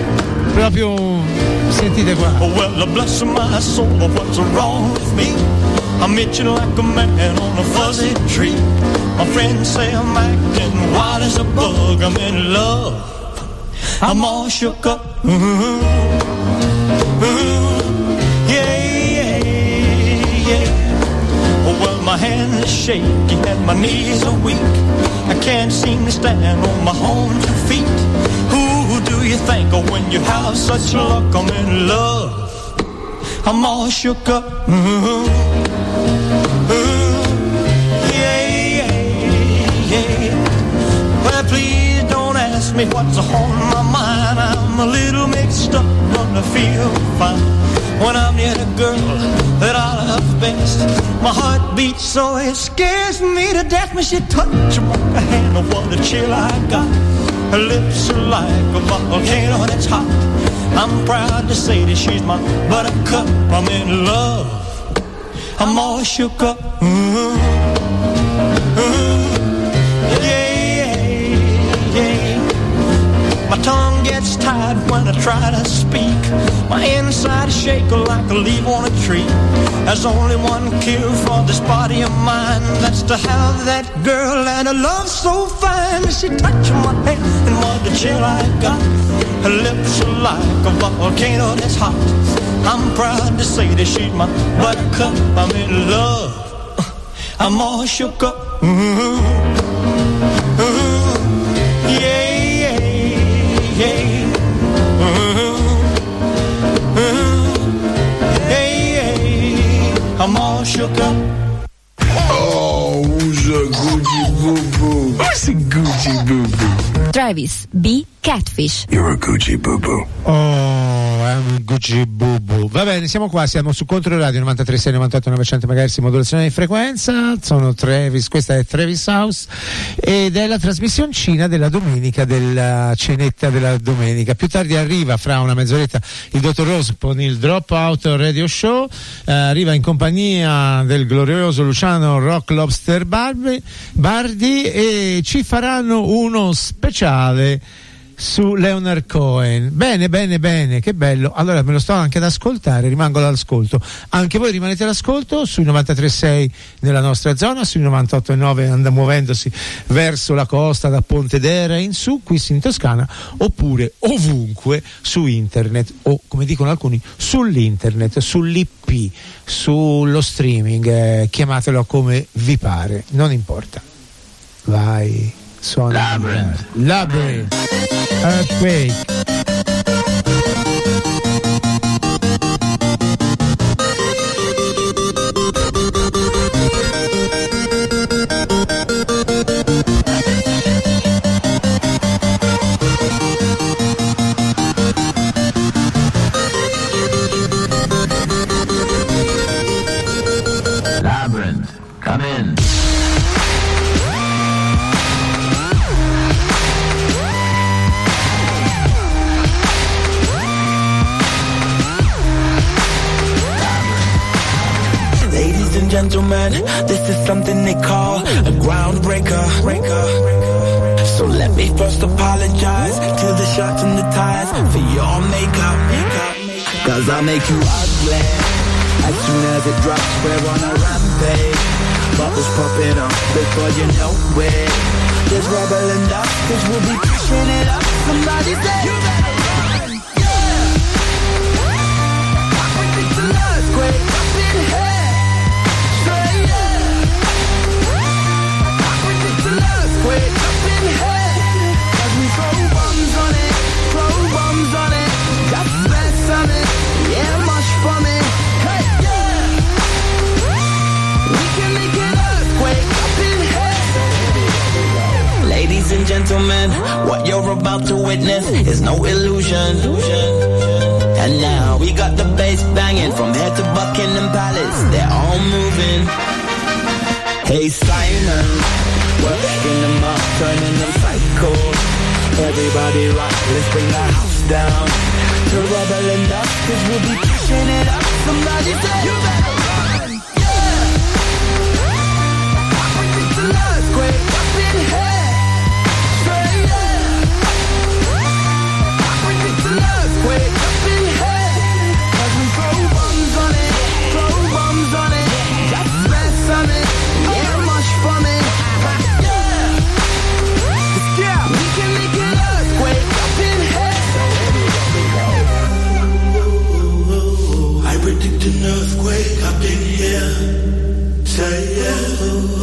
Proprio, sentite qua. Oh well, bless my soul, what's wrong with me? I'm itching like a man on a fuzzy tree. My friends say I'm acting wild as a bug. I'm in love. I'm all shook up. My hands are shaky and my knees are weak. I can't seem to stand on my own 2 feet. Who do you think of when you have such luck? I'm in love. I'm all shook up. Yeah. Well, please don't ask me what's on my mind. I'm I'm a little mixed up, but I feel fine when I'm near the girl that I love best. My heart beats so it scares me to death when she touches my hand. Oh, what a chill I got. Her lips are like a volcano that's hot. I'm proud to say that she's my buttercup. I'm in love, I'm all shook up. My tongue gets tied when I try to speak. My inside is shaking like a leaf on a tree. There's only one cure for this body of mine. That's to have that girl and a love so fine. She touched my hand and what the chill I got. Her lips are like a volcano that's hot. I'm proud to say that she's my buttercup. I'm in love, I'm all shook up. I'm all shook up. Oh, who's a Gucci Boo Boo? Who's a Gucci Boo Boo? Travis B. Catfish. You're a Gucci Boo Boo. Oh, I'm a Gucci Boo Boo. Va bene, siamo qua, siamo su Controradio 93.6, 98, 900 MHz, modulazione di frequenza. Sono Travis, questa è Travis House ed è la trasmissioncina della domenica, della cenetta della domenica. Più tardi arriva, fra una mezz'oretta, il Dottor Rose con il Dropout Radio Show. Arriva in compagnia del glorioso Luciano Rock Lobster Bardi e ci faranno uno speciale su Leonard Cohen. Bene, che bello. Allora me lo sto anche ad ascoltare, rimango all'ascolto. Anche voi rimanete all'ascolto sui 93.6 nella nostra zona, sui 98.9 muovendosi verso la costa da Pontedera in su, qui in Toscana, oppure ovunque su internet o, come dicono alcuni, sull'internet, sull'IP, sullo streaming, chiamatelo come vi pare, non importa. Vai, suona Labyrinth. Earthquake. Labyrinth, come in. Gentlemen, this is something they call a groundbreaker. So let me first apologize to the shots and the ties for your makeup. Cause I'll make you ugly as soon as it drops. We're on a rampage, bubbles popping up before you know it. There's rubble and dust, cause we'll be pushing it up. Somebody say you better run, yeah. I predict an earthquake up in here. Wake up in here, cause we throw bombs on it, got stress on it, yeah, mush for me, hey, yeah, we can make an earthquake up in here. Ladies and gentlemen, what you're about to witness is no illusion. And now we got the bass banging from here to Buckingham Palace, they're all moving. Hey Simon, working them up, turning them psycho. Everybody rock, let's bring the house down to rubble and dust, cause we'll be pushing it up. Somebody say you better run, yeah. I predict an earthquake up in here. Say yeah. I predict an earthquake up in here. Cause we throw bombs on it, got stress on it, yeah, much for me. Predict an earthquake up in here. Say yeah.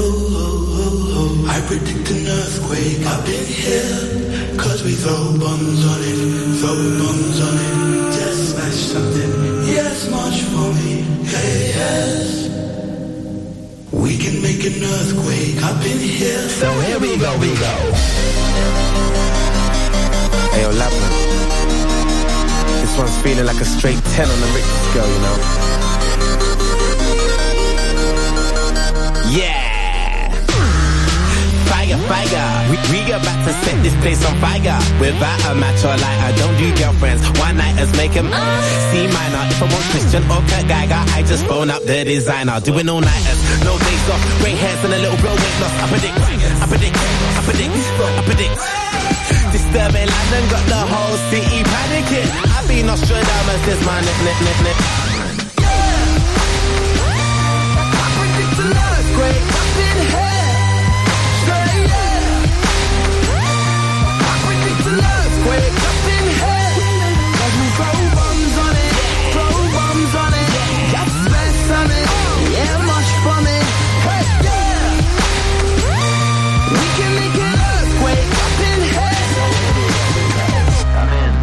I predict an earthquake up in here. Cause we throw bombs on it, just smash something. Yes, much for me. Hey, yes. We can make an earthquake up in here. So here we go. Hey, yo, Labyrinth. This one's feeling like a straight 10 on the Richter scale, you know. Yeah. Fire. We about to set this place on fire. Without a match or lighter, don't do girlfriends. One nighters make him C minor. If I want Christian or Kurt Geiger, I just phone up the designer. Doing all nighters, no days off. Grey hairs and a little bro weight loss. I predict. Disturbing London got the whole city panicking. I've been Nostradamus, this my nip. I predict an earthquake up in here. Earthquake up in here. Cause we throw bombs on it. Got space on it. Yeah, much from it. Hey, yeah. We can make an earthquake up in here. Come in.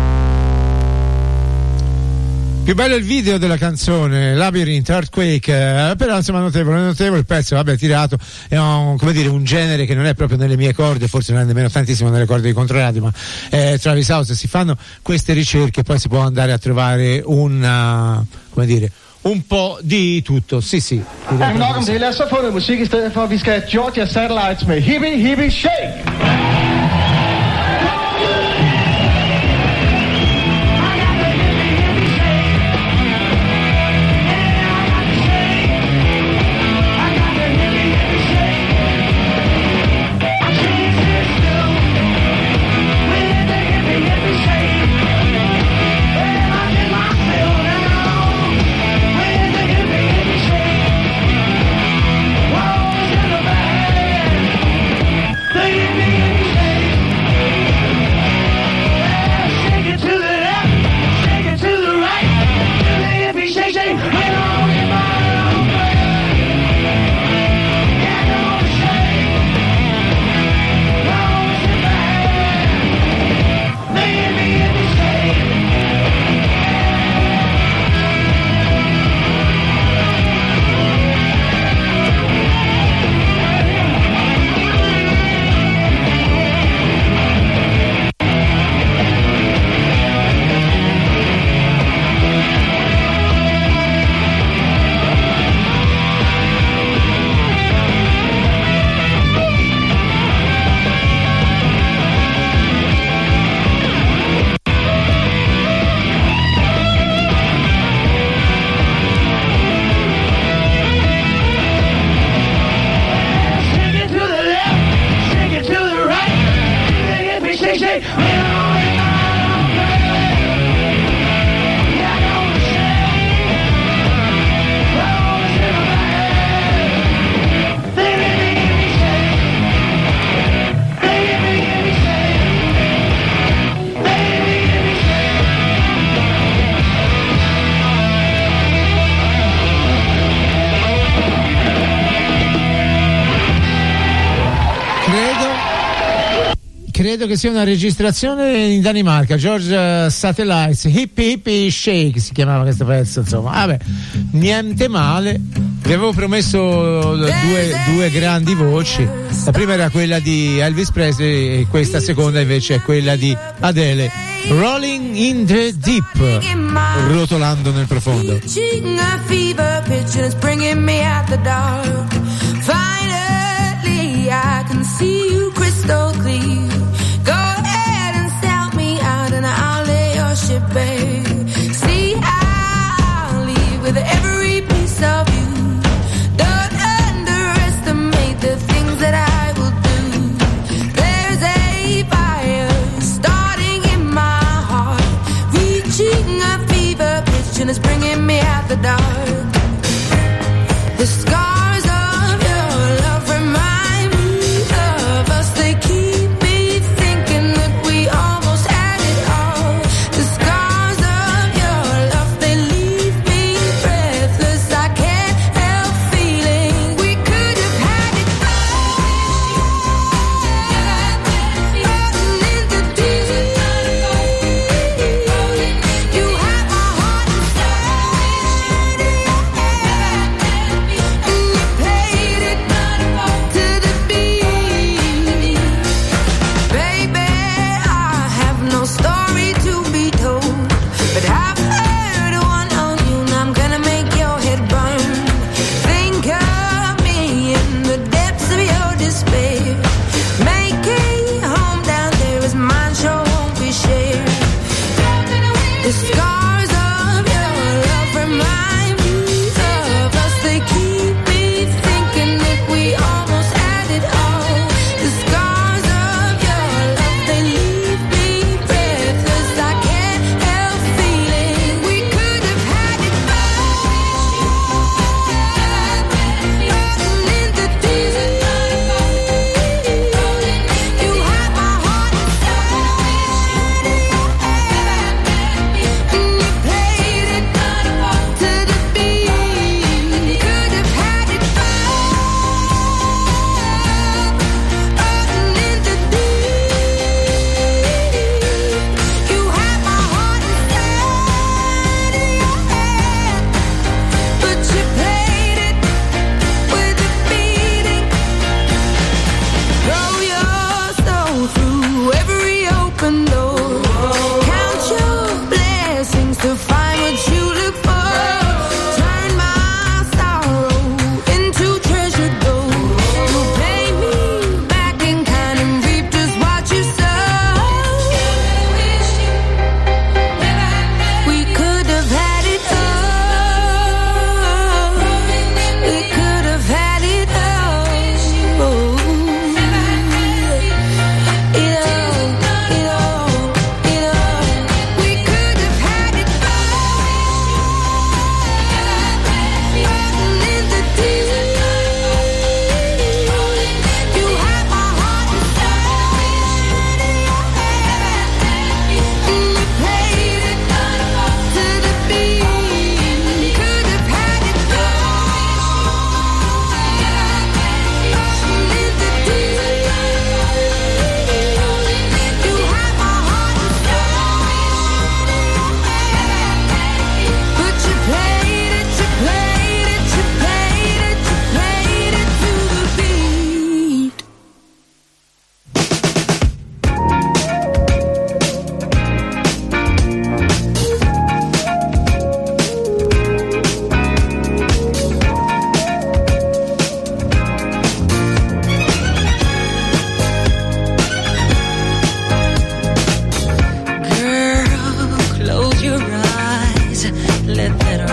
Più bello il video della canzone Labyrinth, Earthquake, però insomma notevole il pezzo, vabbè, tirato, è un genere che non è proprio nelle mie corde, forse non è nemmeno tantissimo nelle corde di Controradio, ma Travis House. Si fanno queste ricerche, poi si può andare a trovare un po' di tutto. Sì. Nok om det, lad os så få noget musik i stedet for. Vi skal have Georgia Satellites med Hippie Hippie Shake. Credo che sia una registrazione in Danimarca. Georgia Satellites, Hippie Hippie Shake si chiamava questo pezzo, insomma. Vabbè, niente male. Vi avevo promesso due grandi voci. La prima era quella di Elvis Presley e questa seconda invece è quella di Adele. Rolling in the Deep, rotolando nel profondo. Finally I can see you crystal clear. Go ahead and sell me out and I'll lay your ship bare. See, I'll leave with every piece of you. Don't underestimate the things that I will do. There's a fire starting in my heart, reaching a fever pitch and it's bringing me out the dark. The scars of your love remind me of us. They keep me thinking that we almost had it all. The scars of your love, they leave me breathless. I can't help feeling we could have had it all. Rolling in the deep. You have my heart and soul. And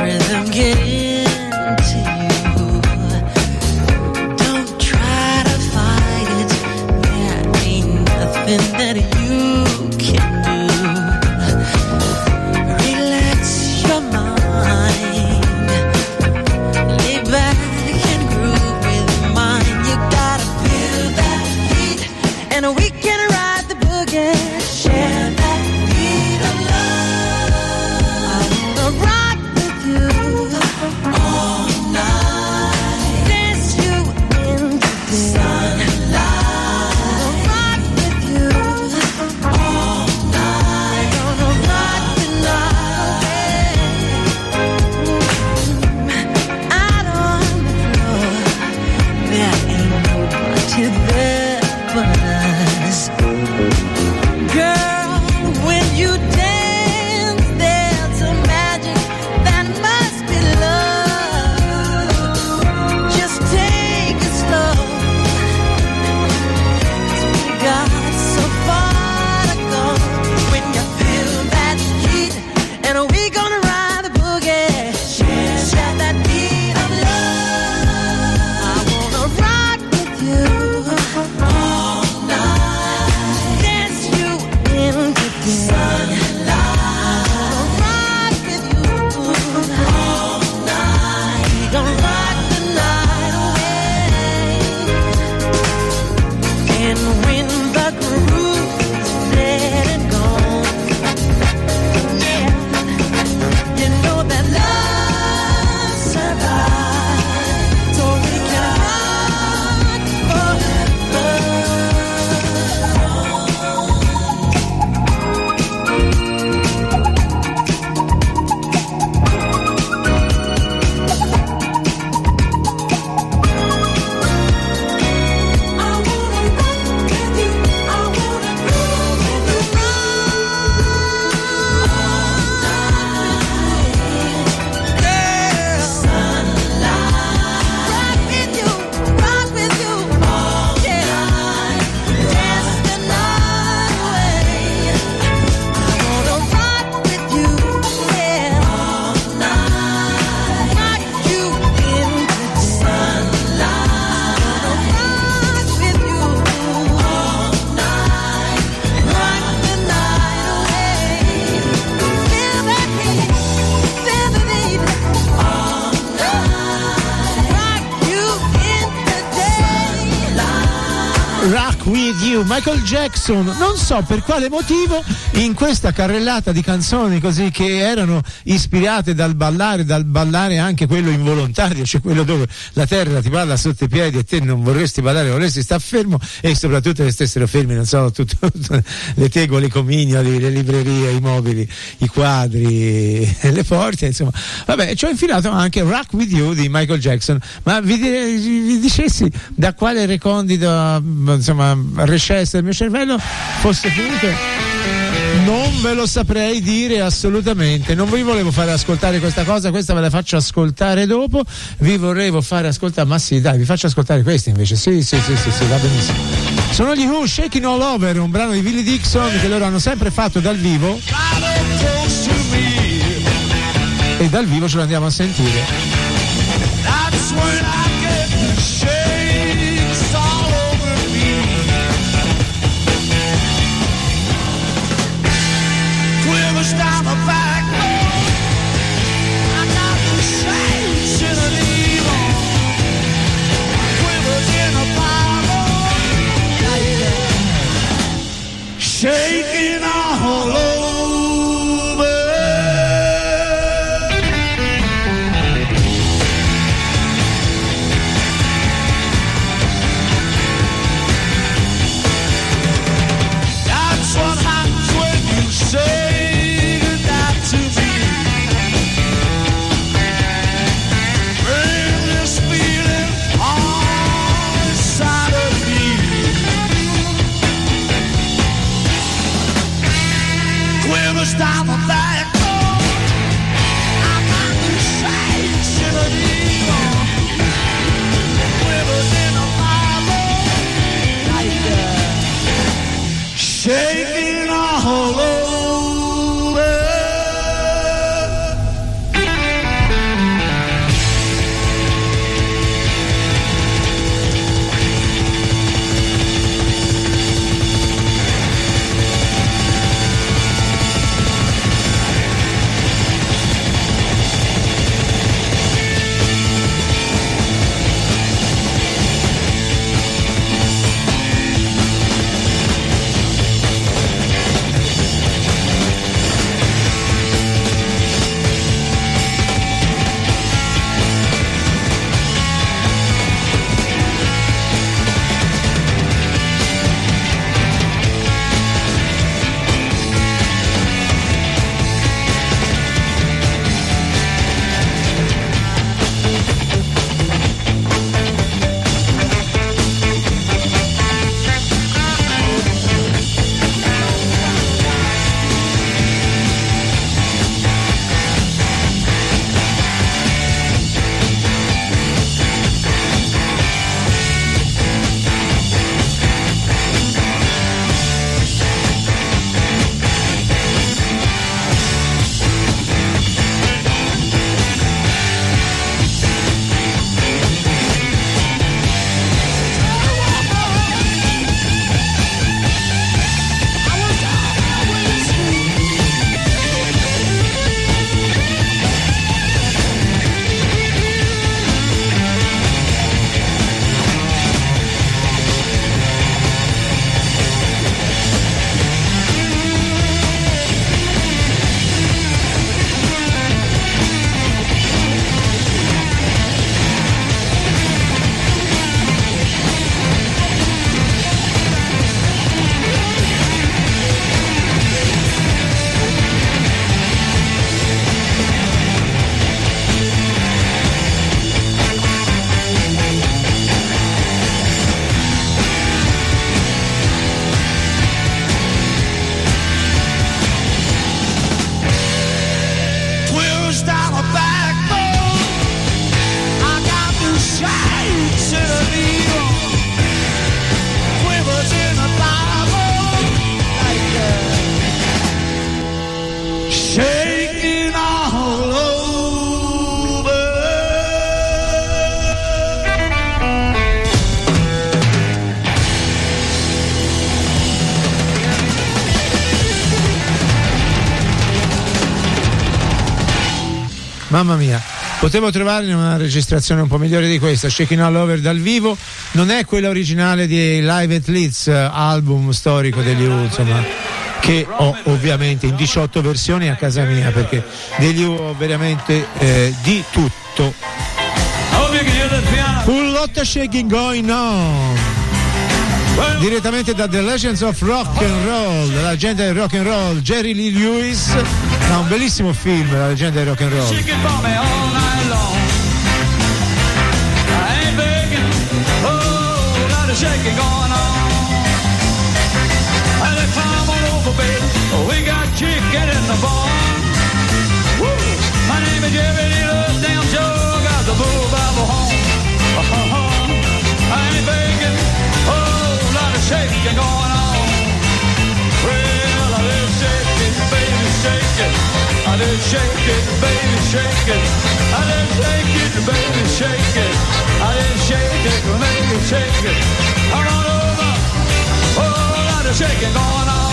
rhythm get into you. Don't try to fight it. There ain't nothing that you can do. Relax your mind. Lay back and groove with mine. You gotta feel that beat, and we can ride the boogie. Share that beat of love. I wanna rock with you all night. Dance you into the sunlight. Rock with you all night. Gonna rock the night away. Out on the floor, there ain't nobody there but us. Girl, when you dance, there's a magic that must be love. Just take it slow. 'Cause we got so far to go. When you feel that heat, and we gonna ride the boogie. Share that beat of love. I wanna rock with you all night. Dance you into the sunlight. Rock with you all night. We gonna rock the night away. And when the groove is dead and gone, yeah, you know that love survives. So we can rock forever. Rock with You, Michael Jackson. Non so per quale motivo in questa carrellata di canzoni così che erano ispirate dal ballare anche quello involontario, cioè quello dove la terra ti balla sotto i piedi e te non vorresti ballare, vorresti star fermo, e soprattutto che stessero fermi, non so, tutte le tegole, i comignoli, le librerie, i mobili, i quadri, le porte, insomma. Vabbè, ci ho infilato anche Rock with You di Michael Jackson, ma vi dicessi da quale recondito, insomma, recesso del mio cervello fosse finito, non ve lo saprei dire assolutamente. Non vi volevo fare ascoltare questa cosa, questa ve la faccio ascoltare dopo. Vi vorrei fare ascoltare, ma sì, dai, vi faccio ascoltare questa invece. Sì, va benissimo. Sono gli Who, Shaking All Over, un brano di Willie Dixon che loro hanno sempre fatto dal vivo, e dal vivo ce lo andiamo a sentire. That's when I get the shakes all over me. Quivers down my backbone. I got the shakes in an evil. Quivers in a Bible. Shaking all over. mamma mia. Potevo trovare una registrazione un po' migliore di questa, Shaking All Over dal vivo, non è quella originale di Live at Leeds, album storico degli U, insomma, che ho ovviamente in 18 versioni a casa mia, perché degli U ho veramente di tutto. Un lot shaking going on, direttamente da The Legends of Rock and Roll, la leggenda del rock and roll, Jerry Lee Lewis, ha un bellissimo film, la leggenda del rock and roll. Shaking going on. And they come on over, baby. We got chicken in the barn. Woo! My name is Jerry Lee Lewis, damn sure got the bull by the horn. I ain't begging, oh, lot of shaking going on. Well, I did shake it, baby, shake it. I did shake it, baby, shake it. I did shake it, baby, shake it. I did shake it, baby, shake it. Come on over, oh, a lot of shaking going on.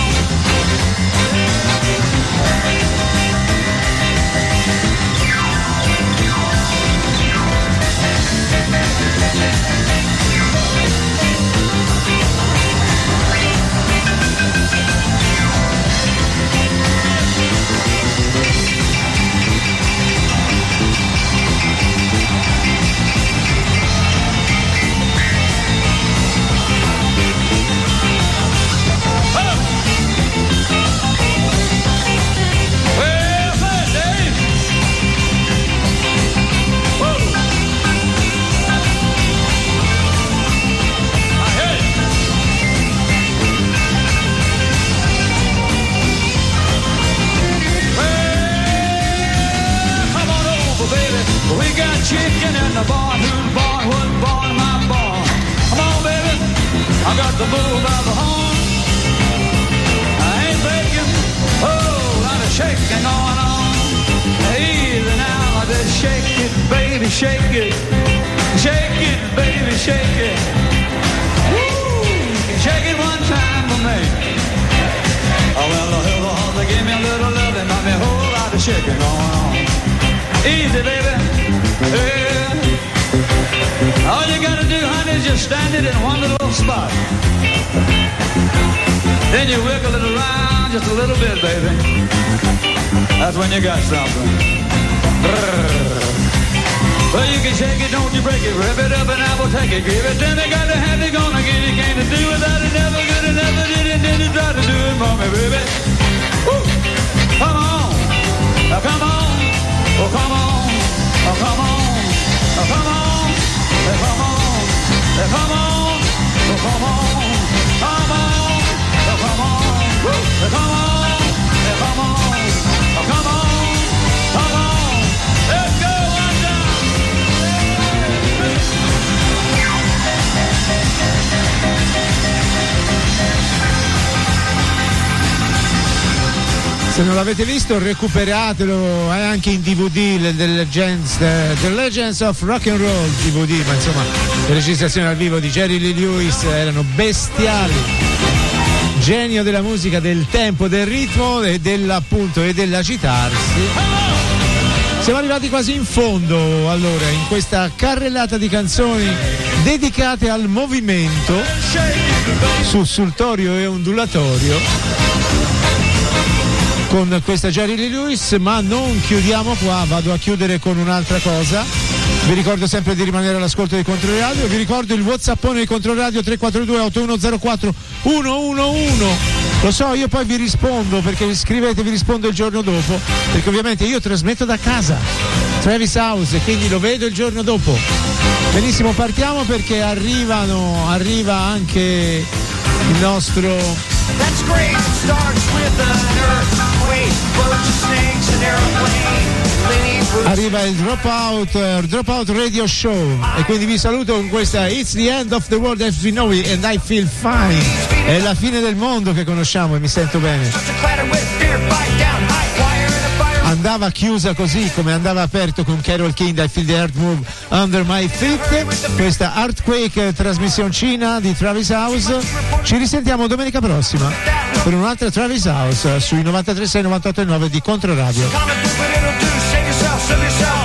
Chicken in the barn, who's born, who's born, my barn. Come on, baby, I got the bull by the horn. I ain't begging, oh, lot of shaking going on. Easy now, just shake it, baby, shake it. Shake it, baby, shake it. Woo, shake it one time for me. Oh, well, they give me a little loving, got me a whole lot of shaking going on. Easy, baby. Yeah. All you gotta do, honey, is just stand it in one little spot. Then you wiggle it around just a little bit, baby. That's when you got something. Well, you can shake it, don't you break it. Rip it up and I will take it. Give it, then they got to have it, gonna get it. Can't do without it, never good, and never did it. Then you try to do it for me, baby. Woo. Come on, oh, come on, oh, come on. Oh, come on, oh, come on, hey, come on, hey, come on, oh, come on, come on, oh, come on, woo, hey, come on, hey, come on, oh, come on, come on, let's go one time. Se non l'avete visto, recuperatelo, è anche in DVD, The Legends of Rock and Roll DVD, ma insomma le registrazioni al vivo di Jerry Lee Lewis erano bestiali. Genio della musica, del tempo, del ritmo e dell'appunto e dell'agitarsi. Siamo arrivati quasi in fondo allora in questa carrellata di canzoni dedicate al movimento sussultorio e ondulatorio con questa Jerry Lee Lewis, ma non chiudiamo qua, vado a chiudere con un'altra cosa. Vi ricordo sempre di rimanere all'ascolto di Controradio, vi ricordo il WhatsAppone di Controradio 342 8104 111. Lo so, io poi vi rispondo, perché vi scrivete, vi rispondo il giorno dopo, perché ovviamente io trasmetto da casa, Travis House, e quindi lo vedo il giorno dopo. Benissimo, partiamo perché arriva anche il nostro... That's great. It starts with an earthquake, birds and snakes, an airplane. Arriva il Dropout Radio Show e quindi vi saluto con questa It's the end of the world as we know it and I feel fine. È la fine del mondo che conosciamo e mi sento bene. Andava chiusa così come andava aperto con Carole King, I Feel the Earth Move Under My Feet. Questa Earthquake trasmissioncina di Travis House. Ci risentiamo domenica prossima per un'altra Travis House sui 93.6 98.9 di Controradio. Save yourself.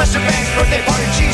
Lester Bangs' birthday party,